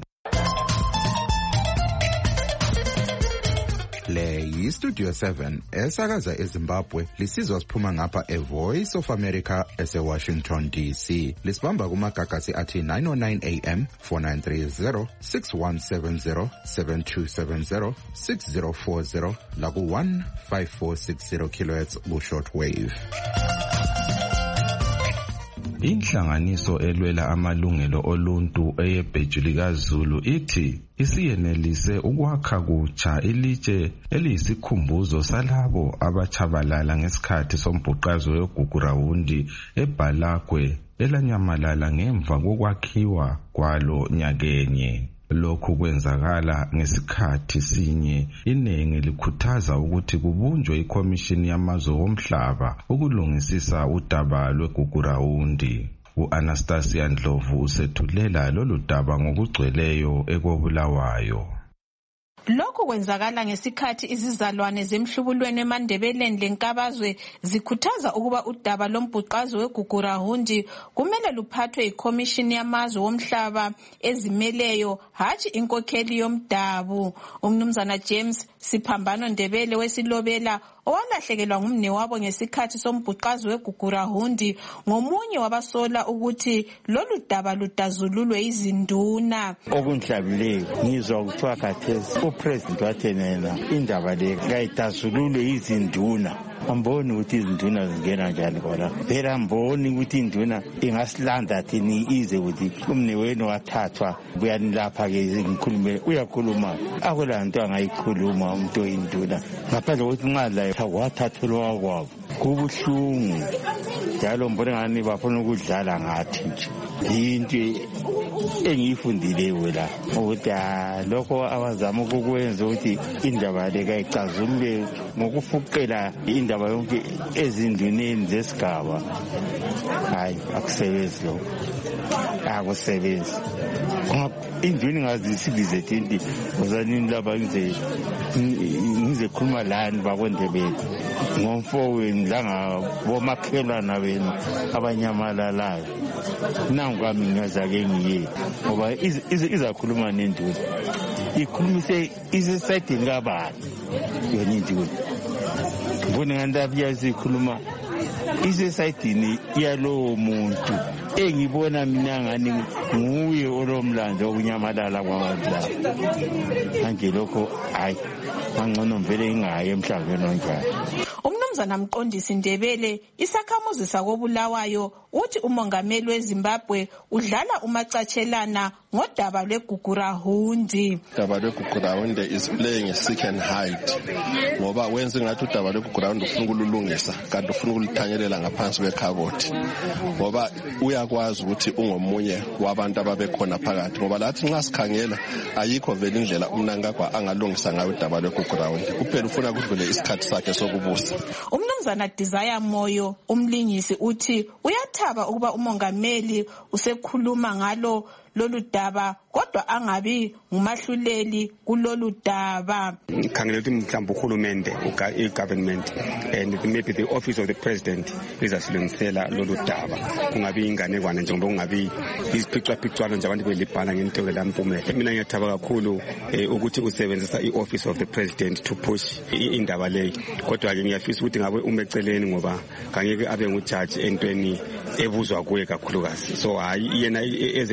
[SPEAKER 3] Le yi-Studio 7 esakaza eZimbabwe, lisizwa siphuma ngapha eVoice of America ese-Washington DC. Lisibamba kumagagasi athi 909 AM, 4930, 6170, 7270, 6040, laku 15460 kHz ku-shortwave.
[SPEAKER 19] Inhlanganiso elwela amalungelo oluntu eyebheju likaZulu ithi isiyenelise ukwakha kutsha ilitshe eliyisikhumbuzo salabo abachabalala ngesikhathi sombhuqazo weGugurawundi eBhalagwe elanyamalala ngemva kokwakhiwa kwalo nyakenye. Lokhu kwenzakala ngesikhathi sinye iningi likhuthaza ukuthi kubunjwe ikhomishini yamazwe omhlaba ukulungisisa udaba lweGugurawundi. U-Anastasia Ndlovu usethulela lolu daba ngokugcweleyo ekobulawayo.
[SPEAKER 22] Lokhu kwenzakala ngesikhathi izizalwane zemhlubulweni eMandebeleni lenkabazwe zikhuthaza ukuba udaba lombhuqazo weGugurawundi kumele luphathwe ikhomishini yamazwe womhlaba ezimeleyo, hatshi inkokheli yomdabu. Umnumzana James Siphambano Ndebele weSilobela, owalahlekelwa ngumnewabo ngesikhathi sombhuqazo weGugurawundi, ngomunye wabasola ukuthi lolu daba ludazululwe izinduna.
[SPEAKER 23] Okunhlabileyo ngizwa kuthiwa khathesi uPresident wathenena indaba le kayidazululwe izinduna. Amboni ukuthi izinduna zingena njani khona. Phela amboni ukuthi induna ingasilanda thini ize ukuthi umnewenu wathathwa buyanilapha ke ngikhulume uyakhuluma akula nto angayikhuluma umuntu oyinduna ngaphandle kokuthi nxa la wathathelwa kwabo kubuhlungu njalo mbona ngani bafuna ukudlala ngathi nje. Into engiyifundileyo la ukuthi lokho abazama ukukwenza ukuthi indaba le kayicazulule ngokufuqela indaba yonke ezinduneni zesigaba. Hayi akusebenzi lokho, akusebenzi. Induni ngazisilize tinti uzanini laba ngize khuluma lani bakwendebele ngomfowenu bomakhelwana benu abanyamalalayo. Nangu kwami ngiyazake ngiye ngoba izakhuluma nenduni ikhulumise isesayidini kabani yona induni. Mbona ngandaba iyazikhuluma isesayidini yalowo muntu engibona mina ngani nguye olomlando okunyamalala kwabantu laba. Manje lokho hayi angcono mvele ingayi emhlabeni onjalo.
[SPEAKER 22] Umnumzana Mqondisi Ndebele, isakhamuzi sakobulawayo, uthi umongameli weZimbabwe udlala umacatshelana ngodaba lweGugurawundi.
[SPEAKER 24] Udaba lweGugurawundi is playing a seek and hide ngoba wenze ngathi udaba lweGugurawundi ufuna ukulungisa kanti ufuna ukulithanyelela ngaphansi kwekhabothi ngoba uyakwazi ukuthi ungomunye wabantu ababekhona phakathi ngoba lathi nxa sikhangela ayikho vele indlela umnankagwa angalungisa ngayo udaba lweGugurawundi, kuphela ufuna kudlule isikhathi sakhe sokubusa.
[SPEAKER 22] Umnumzana Desire Moyo, umlingisi, uthi uyathaba ukuba umongameli usekhuluma ngalo lolu daba kodwa angabi ngumahluleli kulolu daba.
[SPEAKER 21] Ngikhangela ukuthi mhlawumbe uhulumende i-government and maybe the office of the president izasilungisela lolu daba, kungabi inganekwane njengoba kungabi iziphicaphicwano nje abantu belibhala ngento elampumela. Mina ngiyathaba kakhulu ukuthi usebenzisa i-office of the president to push indaba leyo, kodwa ke ngiyafisa ukuthi ngabe umeceleni ngoba kangeke abe ngujaji entweni ebuzwa kuye kakhulukazi. So hayi yena as an office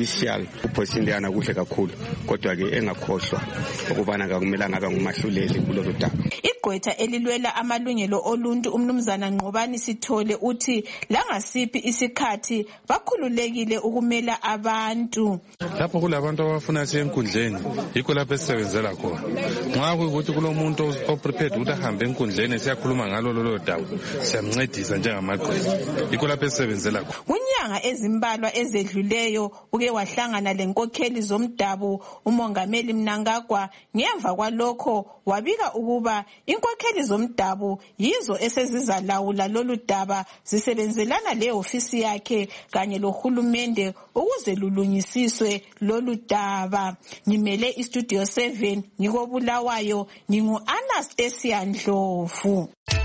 [SPEAKER 21] impartial uposition leyana kuhle kakhulu kodwa-ke engakhohlwa ukubana kakumelanga abe ngumahluleli kulolu daba.
[SPEAKER 22] Igqwetha elilwela amalungelo oluntu umnumzana Nqobani Sithole uthi langasiphi isikhathi bakhululekile ukumela abantu.
[SPEAKER 2] Lapho kulabantu abafuna siye enkundleni yikho lapho esisebenzela khona. Nxa kuyikuthi kulomuntu oprepared ukuthi ahambe enkundleni siyakhuluma ngalo lolo daba siyamncedisa njengamagqwetha yikho lapho esisebenzela khona.
[SPEAKER 22] Kunyanga ezimbalwa ezedluleyo uke wahlangana lenkokheli zomdabu umongameli Mnangagwa. Ngemva kwalokho wabika ukuba inkokheli zomdabu yizo esezizalawula lolu daba zisebenzelana le-ofisi yakhe kanye lohulumende ukuze lulungisiswe lolu daba. Ngimele iStudio 7 ngikobulawayo ngingu-Anastasia Ndlovu.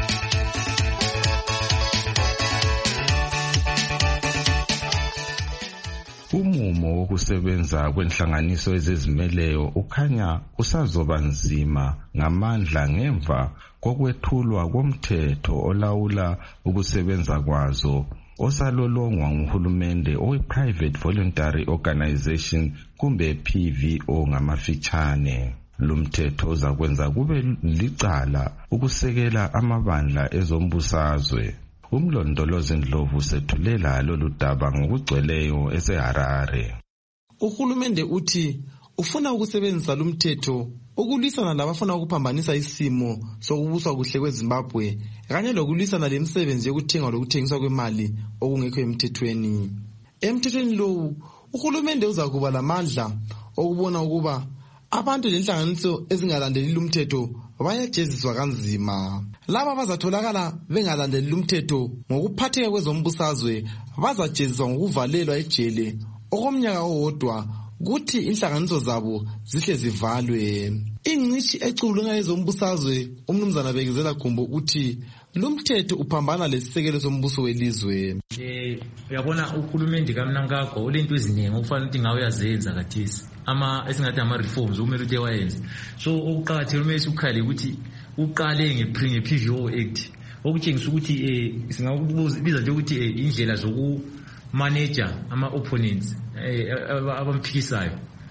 [SPEAKER 19] Umumo wokusebenza kwenhlanganiso ezizimeleyo ukhanya usazoba nzima ngamandla ngemva kokwethulwa komthetho olawula ukusebenza kwazo osalolongwa nguhulumende owe-Private Voluntary Organization kumbe PVO ngamafitshane. Lumthetho uzakwenza kube licala ukusekela amabandla ezombusazwe. Umlondolozi Ndlovu sethulela lolu daba ngokugcweleyo eseHarare.
[SPEAKER 5] Uhulumende uthi ufuna ukusebenzisa lumthetho ukulwisana labafuna ukuphambanisa isimo sokubuswa kuhle kweZimbabwe kanye lokulwisana lemisebenzi yokuthenga lokuthengiswa kwemali okungekho emthethweni. Emthethweni lowu uhulumende uzakuba lamandla okubona ukuba abantu lenhlanganiso ezingalandeli lumthetho bayajeziswa kanzima. Laba bazatholakala bengalandeli lumthetho ngokuphatheka kwezombusazwe bazajeziswa ngokuvalelwa ejele okomnyaka owodwa kuthi inhlanganiso zabo zihle zivalwe. Ingcishi ecubulunga ezombusazwe umnumzana Bekezela Gumbo uthi lumthetho uphambana lesisekelo sombuso welizwe.
[SPEAKER 6] Uyabona uhulumende kaMnangagwa olento eziningi okufanele ukuthi ngawe yazenza kathesi esingathi ama-reforms okumele ukuthi ewayenze. So okuqakathekile kumele ukhale ukuthi uqale nge-PVO Act okutshengisa ukuthi singakubiza nje ukuthi indlela zokumanager ama-opponents abamphikiswayo.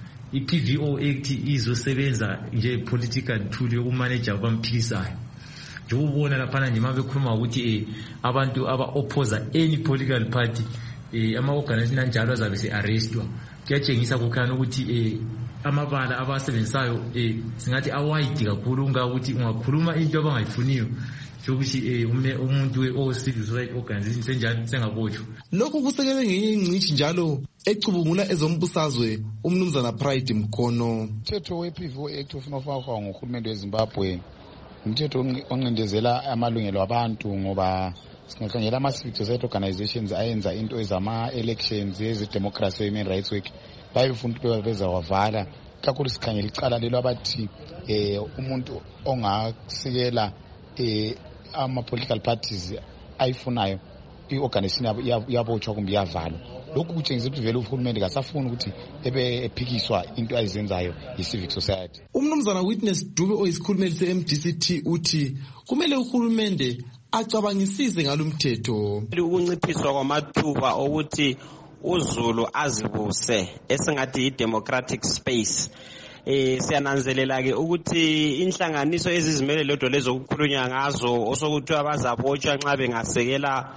[SPEAKER 6] I-PVO Act izosebenza nje-political tool yokumanager abamphikiswayo. Njengobona laphana nje mabekhuluma ukuthi abantu aba-opposa any political party ama-organization anjalo azabe se-arrestwa. Kuyatshengisa kukhanya ukuthi amabala abasebenzisayo singathi awayidi kakhulu ukuthi ungakhuluma into abangayifuniyo ukuthi umuntu we-civil society organization senjalo sengabotshwa.
[SPEAKER 5] Lokhu kusekelwe ngenye ingcishi njalo ecubungula ezombusazwe umnumzana Pride Mkhono.
[SPEAKER 7] Umthetho we-PVO Act ufuna ufakwa nguhulumende weZimbabwe umthetho oncindezela amalungelo abantu ngoba singakhangela ama-civic society organizations ayenza into ezama-elections ezidemocracy human rights work bayifuna ukuthi bezawavala kakhulu sikhangela icala lelo abathi umuntu ongasikela ama-political parties ayifunayo i-organization yabotshwa kumbe yavalwa. Lokhu kutshengisa ukuthi vele uhulumende kasafuni ukuthi ebe ephikiswa into ayizenzayo yi-civic society.
[SPEAKER 5] Umnumzana Witness Dube oyisikhulumeli se-MDCT uthi kumele uhulumende acabangisise ngalumthetho.
[SPEAKER 25] Ukunciphiswa kwamathuba okuthi uZulu azibuse esingathi i-democratic space. Siyananzelela ke ukuthi inhlanganiso ezizimele lodwa lezokukhulunywa ngazo osokuthiwa bazabotshwa nxa bengasekela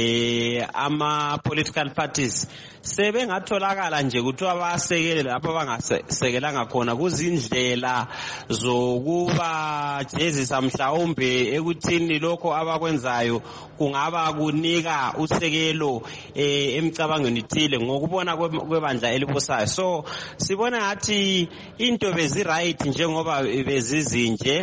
[SPEAKER 25] ama-political parties sebengatholakala nje kuthiwa basekele lapho bangasekelanga khona kuzindlela zokubajezisa mhlawumbe ekuthini lokho abakwenzayo kungaba kunika usekelo emicabangweni ithile ngokubona kwebandla elibusayo. So sibona ngathi into bezi-right njengoba bezizinje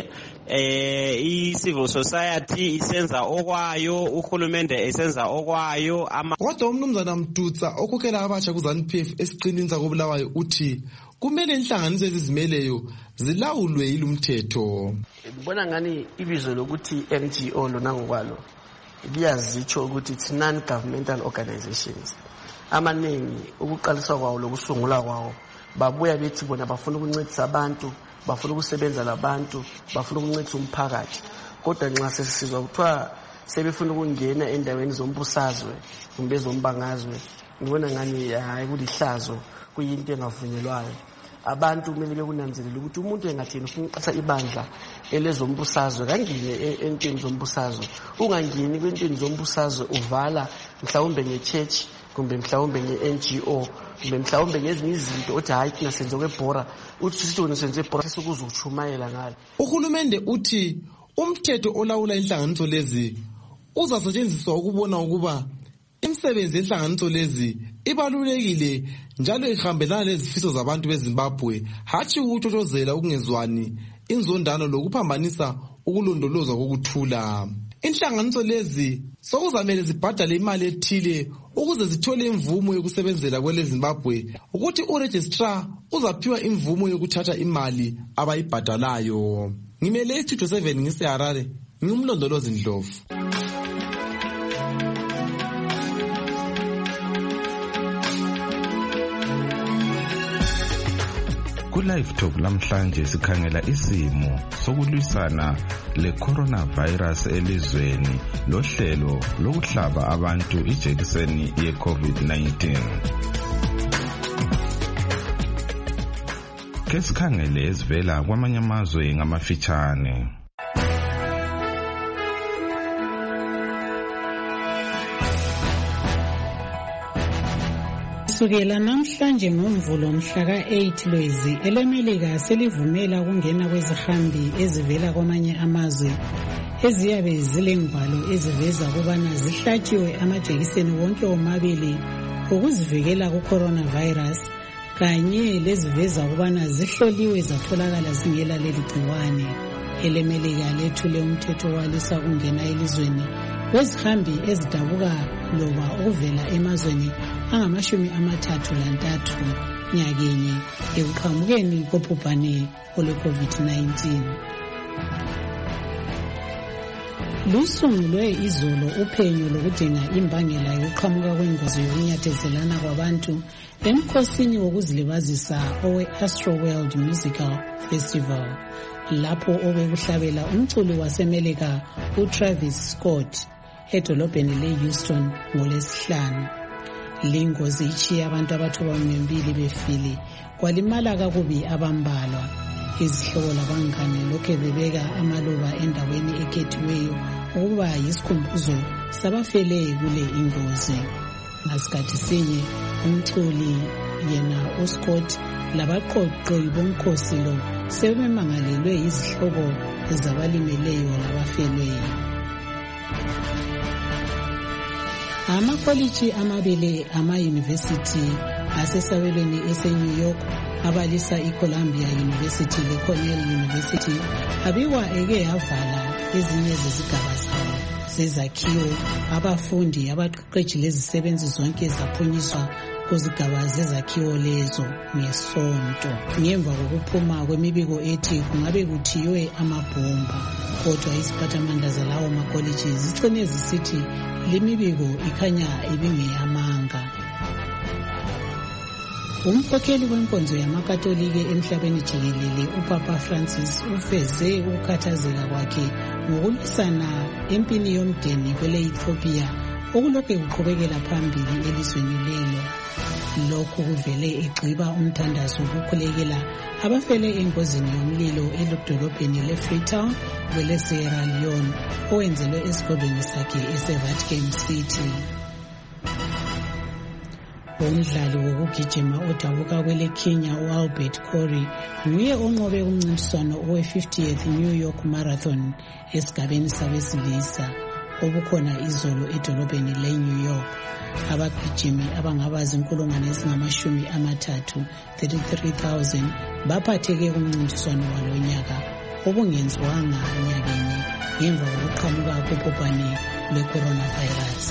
[SPEAKER 25] i-civil society isenza okwayo uhulumende esenza okwayo.
[SPEAKER 5] Kodwa umnumzana Mdutsa okhokhela abatsha ku-ZANU-PF esiqinisa kobulawayo uthi kumele inhlanganiso ezizimeleyo zilawulwe yilumthetho.
[SPEAKER 26] Ngibona ngani ibizo lokuthi NGO lona ngokwalo liyazitsho ukuthi it's non-governmental organizations. Amaningi ukuqaliswa kwawo lokusungula kwawo babuya bethi bona bafuna ukuncedisa abantu, bafuna ukusebenza labantu, bafuna ukuncedisa umphakathi. Kodwa nxa sesizwa kuthiwa sebefuna ukungena endaweni zombusazwe kumbe zombangazwe ngibona ngani hayi kulihlazo kuyinto engavunyelwayo. Abantu kumele bekunanzelela ukuthi umuntu engathini ufuna uqasa ibandla elezombusazwe kangine entweni zombusazwe. Ungangeni kwentweni zombusazwe uvala mhlawumbe nge-church kumbe mhlawumbe nge-NGO kumbe mhlawumbe ngezinye izinto othi hayi thina senze kwebhora uthi sisitoni senze ebhora sesikuzuchumayela ngalo.
[SPEAKER 5] Uhulumende uthi umthetho olawula inhlanganiso lezi uzasetshenziswa ukubona ukuba imisebenzi yenhlanganiso lezi ibalulekile njalo ihambelana lezifiso zabantu beZimbabwe, hatshi ukuthotshozela ukungezwani, inzondano lokuphambanisa ukulondolozwa kokuthula. Inhlanganiso lezi sokuzamele zibhadale imali ethile ukuze zithole imvumo yokusebenzela kwele Zimbabwe, ukuthi uregistrar uzaphiwa imvumo yokuthatha imali abayibhadalayo. Ngimele Studio 7 ngiseHarare, ngumlondolozi Ndlovu.
[SPEAKER 19] Ku-Live Talk namhlanje sikhangela isimo sokulwisana le-coronavirus elizweni lohlelo lokuhlaba abantu ijekiseni ye-COVID-19. Ke sikhangele ezivela kwamanye amazwe ngamafitshane.
[SPEAKER 8] Kusukela namhlanje ngoMvulo mhla ka-8 Lwezi, elemelika selivumela ukungena kwezihambi ezivela kwamanye amazwe eziyabe zilengwalo eziveza kubana zihlatshiwe amajekiseni wonke omabili ukuzivikela ku-coronavirus kanye leziveza kubana zihloliwe zatholakala zingela leli gciwane. Elemelika lethule umthetho walisa ukungena elizweni kwezihambi ezidabuka loba ukuvela emazweni angama-33 nyakenye ekuqhamukeni kobhubhane olwe-COVID-19. Lusungulwe izolo uphenyo lokudinga imbangela yokuqhamuka kwengozi yokunyathezelana kwabantu emkhosini wokuzilibazisa owe-Astroworld Musical Festival, lapho obekuhlabela umculi wasemelika uTravis Scott edolobheni le-Houston ngolesihlanu. Lingozi ichiya abantu abathoba 200 befile, kwalimala kakubi abambalwa. Izihlobo labangane lokhe bebeka amaluba endaweni ekhethiweyo ukuba yisikhumbuzo sabafele kule ingozi. Ngasikhathi sinye umculi yena uScott labaqoqi bomkhosi lo sebemangalelwe izihlobo zabalimeleyo labafelweyo. Amakoliji amabili ama-university asesabelweni ese-New York abalisa iColumbia University leCornell University abikwa eke yavala ezinye zezigaba zawo zezakhiwo. Abafundi abaqeqeshi lezisebenzi zonke zaphunyiswa kuzigaba zezakhiwo lezo ngesonto ngemva kokuphuma kwemibiko ethi kungabe kuthiywe amabhomba, kodwa iziphathamandla zalawo makoliji zicine zisithi limibiko ikhanya ibingeyamanga. Umkhokheli wenkonzo yamakatolike emhlabeni jikelele uPapa Francis ufeze ukukhathazeka kwakhe ngokulwisana empini yomdeni kwele-Ethiopia okulokhu kuqhubekela phambili elizweni lelo. Lokhu kuvele egqiba umthandazo wokukhulekela abafele engozini yomlilo edolobheni le-Freetown kwele-Sierra Leone owenzelwe esigodlweni sakhe ese-Vatican City. Umdlali wokugijima odabuka kwele-Kenya u-Albert Corey nguye onqobe umncintiswano owe-50th New York Marathon esigabeni sabesilisa obukhona izolo edolobheni le-New York. Abagijimi abangabazi 33,000 baphatheke kumncintiswano walonyaka obungenziwanga nyakenye ngemva kokuqhamuka kobhubhane lwe-coronavirus.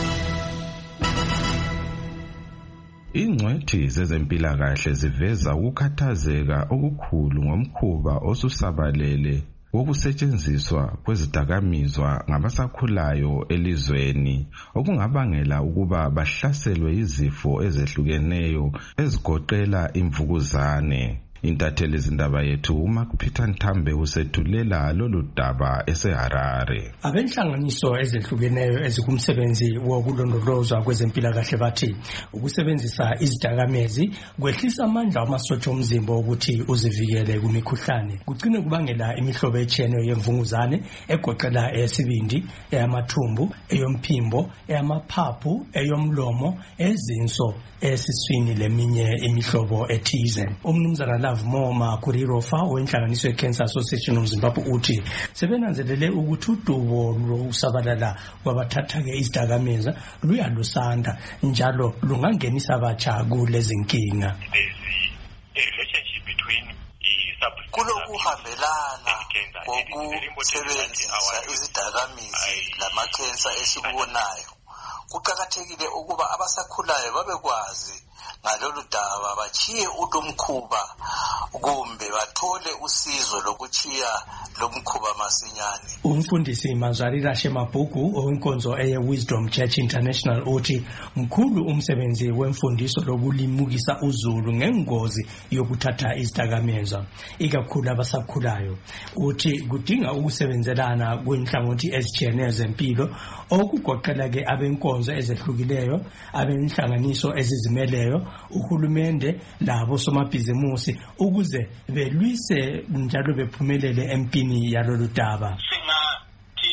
[SPEAKER 19] Ingcwethi zezempilakahle ziveza ukukhathazeka okukhulu ngomkhuba osusabalele wokusetshenziswa kwezidakamizwa ngabasakhulayo elizweni okungabangela ukuba bahlaselwe izifo ezehlukeneyo ezigoqela imvukuzane. Intatheli izindaba yethu uMakupeter Nthambe usethulela lolu daba eseHarare.
[SPEAKER 9] Abenhlanganiso ezehlukeneyo ezikumsebenzi wokulondolozwa kwezempilakahle bathi ukusebenzisa izidakamezi kwehlisa amandla amasotsha omzimba ukuthi uzivikele kumikhuhlane, kugcine kubangela imihlobo etshiyeneyo yemvunguzane egoqela eyesibindi, eyamathumbu, eyomphimbo, eyamaphaphu, eyomlomo, ezinso, esiswini leminye imihlobo ethize. Umnumzana Love Moma Kurirofa wenhlanganiso ye-Cancer Association of Zimbabwe uthi sebenanzelele ukuthi udubo lokusabalala kwabathatha-ke izidakameza luyalusanda njalo lungangenisa abatsha kulezi nkinga.
[SPEAKER 10] Kulokuhambelana kokusebenzisa izidakamizwa lamakhensa esikubonayo. Kuqakathekile ukuba abasakhulayo babekwazi ngalolu daba, bachiye ulumkhuba kumbe bathole usizo lokuchiya lomkhuba masinyane.
[SPEAKER 9] Umfundisi Mazarira Shemabhuku owenkonzo eye-Wisdom Church International uthi mkhulu umsebenzi wemfundiso lokulimukisa uzulu ngengozi yokuthatha izidakamezwa ikakhulu abasakhulayo. Uthi kudinga ukusebenzelana kwenhlangothi ezitshiyeneyo zempilo okugoqela-ke abenkonzo ezehlukileyo, abenhlanganiso ezizimeleyo, uhulumende labo somabhizimusi ukuze belwise njalo bephumelele empini yalolu daba.
[SPEAKER 11] Singathi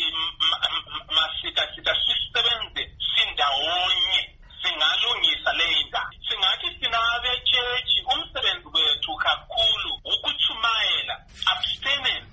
[SPEAKER 11] sisebenze sindawonye singalungisa lenda. Singathi sinabe church umsebenzi wethu kakhulu ukuchumayela abstinence.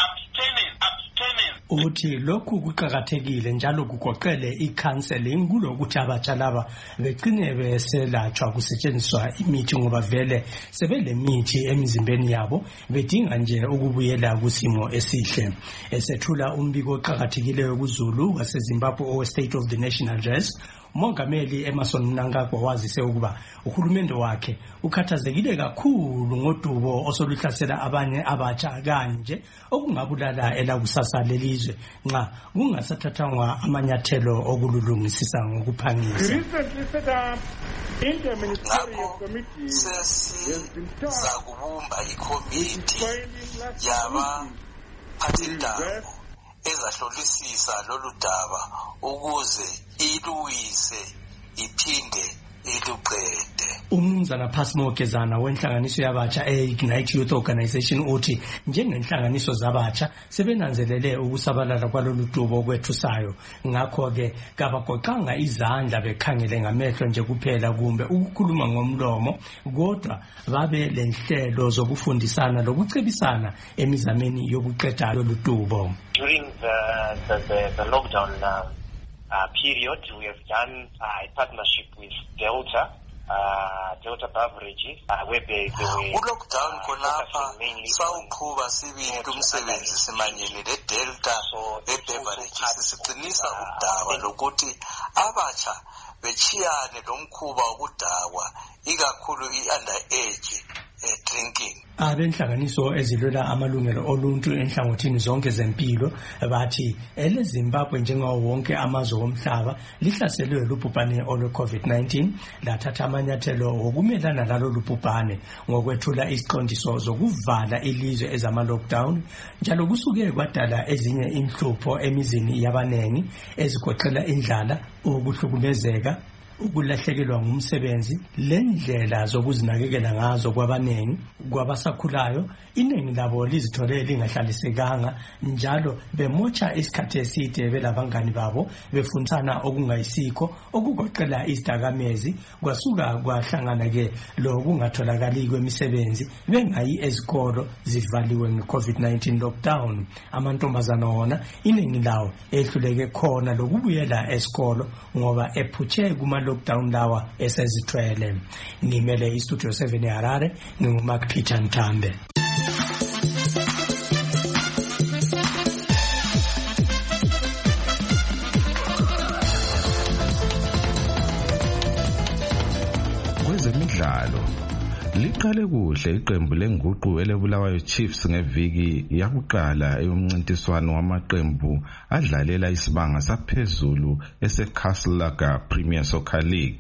[SPEAKER 9] Uthi lokhu kuqakathekile njalo kugoqele i-counseling kulokuthi abatsha laba begcine beselatshwa kusetshenziswa imithi ngoba vele sebelemithi emizimbeni yabo bedinga nje ukubuyela kusimo esihle. Esethula umbiko oqakathekileyo kuZulu waseZimbabwe owe-State of the Nation Address, uMongameli Emmerson Mnangagwa wazise ukuba uhulumende wakhe ukhathazekile kakhulu ngodubo osoluhlasela abanye abatsha kanje okungabulala elakusasa lelizwe nxa kungasathathwa amanyathelo okululungisisa ngokuphangisa.
[SPEAKER 10] Sesizakubumba ikomiti yabaphathindaba ezahlolisisa lolu daba ukuze iluwise iphinde iluqede.
[SPEAKER 9] Umnumzana Phasimo Gezana wenhlanganiso yabatsha e-Ignite Youth Organization uthi njengenhlanganiso zabatsha sebenanzelele ukusabalala kwalolu dubo okwethusayo, ngakho-ke kabagoqanga izandla bekhangele ngamehlo nje kuphela kumbe ukukhuluma ngomlomo, kodwa babe lenhlelo zokufundisana lokucebisana emizameni yokuqeda lolu dubo.
[SPEAKER 12] During the lockdown period, we have done a partnership with Delta Beverages, where they were
[SPEAKER 10] lockdown konapha sawuqhuba sibili umsebenzi simanyene le-Delta Beverages siqinisa udaba lokuthi abatsha bechiyane lomkhuba wokudakwa ikakhulu i-underage drinking.
[SPEAKER 9] Abenhlanganiso ezilwela amalungelo oluntu enhlangothini zonke zempilo bathi eleZimbabwe njengawo wonke amazwe omhlaba lihlaselwe lubhubhane olwe-COVID-19 lathatha amanyathelo okumelana lalo lubhubhane ngokwethula iziqondiso zokuvala ilizwe ezama-lockdown, njalo kusuke kwadala ezinye inhlupho emizini yabanengi ezigoqela indlala, ukuhlukumezeka, ukulahlekelwa ngumsebenzi, lendlela zokuzinakekela ngazo kwabanengi kwabasakhulayo. Iningi labo lizithole lingahlalisekanga njalo bemotsha isikhathi eside belabangani babo befundisana okungayisikho okugoqela izidakamezi, kwasuka kwahlangana-ke lokungatholakali kwemisebenzi bengayi ezikolo zivaliwe nge-COVID-19 lockdown. Amantombazana wona iningi lawo ehluleke khona lokubuyela esikolo ngoba ephutshe kuma-lockdown lawa esezithwele. Ngimele iStudio 7 eHarare, nginguMakupeter Nthambe.
[SPEAKER 19] Kwezemidlalo liqale kuhle iqembu lenguqu elebulawayo Chiefs ngeviki yakuqala eyomncintiswano wamaqembu adlalela isibanga saphezulu eseCastle Premier Soccer League.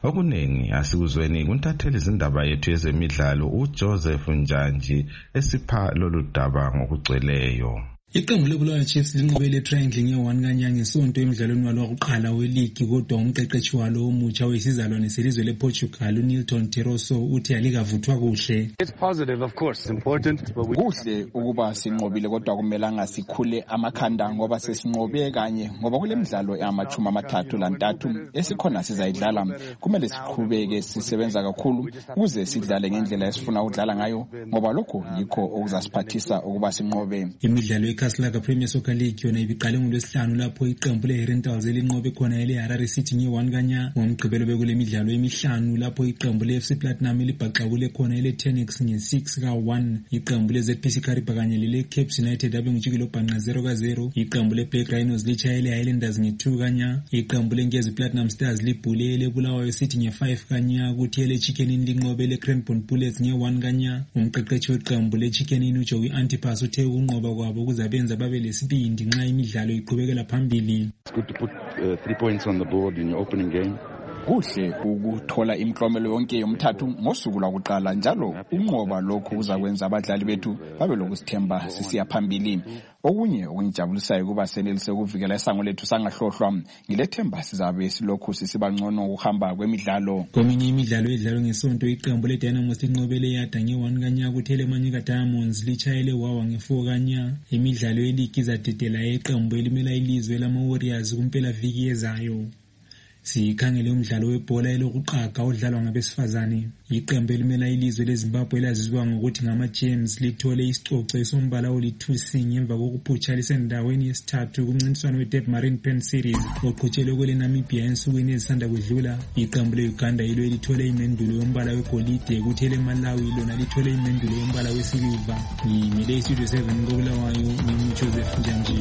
[SPEAKER 19] Okuningi asikuzweni kuntatheli izindaba yethu yezemidlalo uJoseph Njanji esipha lolu daba ngokugcweleyo.
[SPEAKER 1] Iqembu leBulawayo Chiefs linqobele Triangle nge-1 kanya ngesonto emidlalweni walo wokuqala weligi, kodwa umqeqeshi walo omutsha oyisizalwane selizwe lePortugal uNilton Teroso uthi alikavuthwa kuhle.
[SPEAKER 4] It's positive, of course, it's important, but
[SPEAKER 13] kuhle ukuba sinqobile kodwa kumelanga sikhule amakhanda ngoba sesinqobe kanye, ngoba kule midlalo amachuma amathathu lantathu esikhona sizayidlala. Kumele siqhubeke sisebenza kakhulu ukuze sidlale ngendlela esifuna ukudlala ngayo, ngoba lokho yikho okuzasiphathisa ukuba sinqobe.
[SPEAKER 1] Imidlalo Kaslaga Premier Soccer League yona ibiqale ngoLwesihlanu lapho iqembu leHerentals elinqobe khona eleHarare City nge-1 kanya. Ngomgqibelo bekule midlalo emihlanu lapho iqembu leFC Platinum libhaqaqule khona eleTennex nge-6 ka-1. Iqembu leZPC Kariba kanye leCapes United abe ngujikelo bhanqa 0-0. Iqembu leBlack Rhinos litshayele Highlanders nge-2 kanya. Iqembu leNkezi Platinum Stars libhule leBulawayo City nge-5 kanya. Kuthi eleChicken Inn linqobe leCranbourne Bullets nge-1 kanya. Umqeqeshi weqembu leChicken Inn uJoey Antipas uthe ukunqoba kwabo benza babe lesibindi nxa imidlalo iqhubekela phambili.
[SPEAKER 4] It's good to put 3 points on the board in your opening game.
[SPEAKER 13] Kuhle ukuthola imiklomelo yonke yomthathu ngosuku lwakuqala, njalo unqoba lokhu uzakwenza abadlali bethu babe lokusithemba sisiya phambili. Okunye okungijabulisayo kuba senelise ukuvikela isango lethu sangahlohlwa. Ngilethemba sizabe silokhu sisibangcono ukuhamba kwemidlalo.
[SPEAKER 1] Kweminye imidlalo edlalwa ngesonto iqembu leDynamos linqobele iYada nge-1 kanya. Kuthele Manyika Diamonds litshayele Wawa nge-4 kanya. Imidlalo yeligi izadedela iqembu elimela ilizwe lama-Warriors kumpela viki ezayo. Sikhangele umdlalo webhola elokuqaga odlalwa ngabesifazane. Iqembu elimela ilizwe leZimbabwe elazizwa ngokuthi ngama-Gems lithole isicoco esombala olithusi ngemva kokuphutsha lisendaweni yesithathu kumncintiswano weDurban Marine Pen Series oqhutshelwe kweleNamibia ensukwini ezisanda kudlula. Iqembu leUganda yilo elithole imendulo yombala wegolide, kuthi eleMalawi lona lithole imendulo yombala wesiliva. Ngimele iStudio 7 koBulawayo, nginguJoseph Njanji.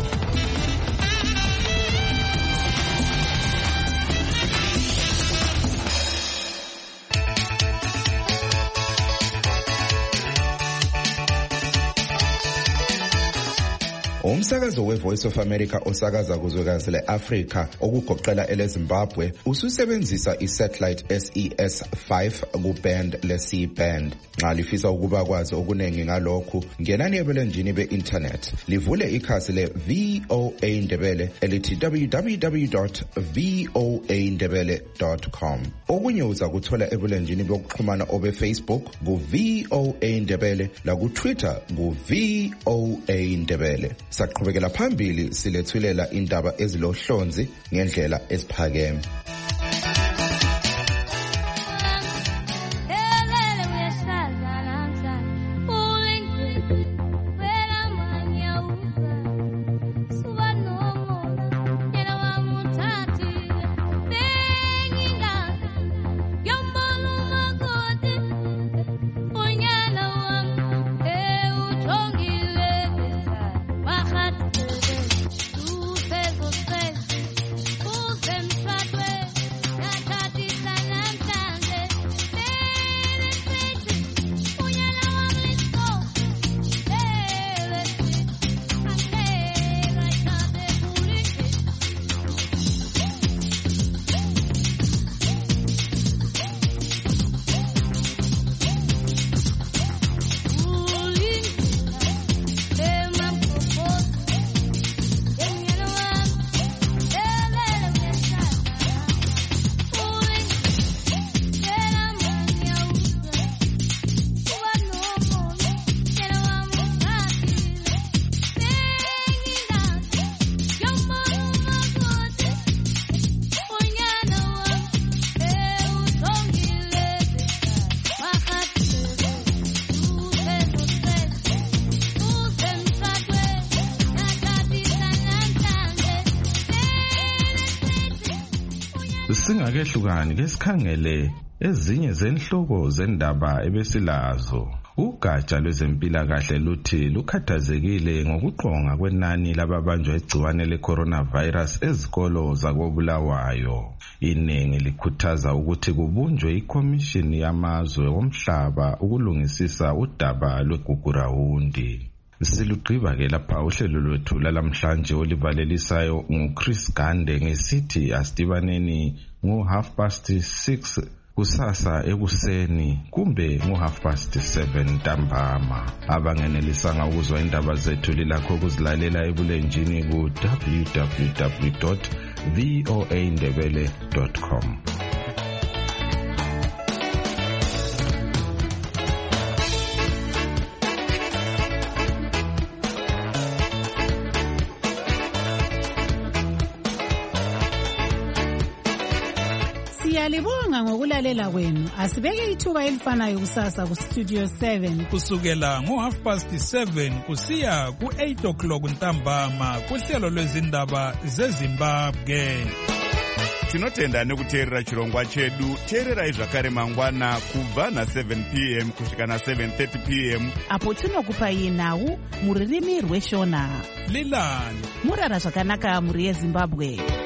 [SPEAKER 3] Umsakazo weVoice of America osakaza kuzwekazi leAfrika okugoqela eleZimbabwe ususebenzisa isatellite SES5 kuband leC-band. Nxa lifisa ukuba kwazi okunengi ngalokhu, ngenani ebulenjini be-internet livule ikhasi le-VOA Ndebele elithi www.voandebele.com. Okunye uza kuthola ebulenjini bokuxhumana obe-Facebook ku-VOA Ndebele laku-Twitter ku-VOA Ndebele. Saqhubekela phambili silethulela indaba ezilohlonzi ngendlela esiphakeme. Singakehlukani ke sikhangele ezinye zenhloko zendaba ebesilazo. Ugatsha lwezempilakahle luthi lukhathazekile ngokuqonga kwenani lababanjwa igciwane le-coronavirus ezikolo zakoBulawayo. Iningi likhuthaza ukuthi kubunjwe ikhomishini yamazwe omhlaba ukulungisisa udaba lwegugurawundi.
[SPEAKER 19] Silugqiba ke lapha uhlelo lwethu lalamhlanje olivalelisayo nguChris Gande ngesithi asidibaneni ngo6:30 kusasa ekuseni kumbe ngo7:30 ntambama. Abangenelisanga ukuzwa indaba zethu lilakho ukuzilalela ebulenjini ku www.voaindebele.com.
[SPEAKER 8] Siyalibonga ngokulalela kwenu. Asibeke ithuba elifanayo kusasa ku Studio 7
[SPEAKER 14] kusukela ngo7:30 kusiya ku8 o'clock ntambama kuhlelo lwezindaba zeZimbabwe.
[SPEAKER 15] Tinotenda nekuteerera chirongwa chedu. Teererai zvakare mangwana kubva na7 p.m. kusvika na7:30 p.m.
[SPEAKER 16] apo tinokupai nhau muririmi rweshona.
[SPEAKER 14] Lilani
[SPEAKER 16] murara zvakanaka muri yeZimbabwe.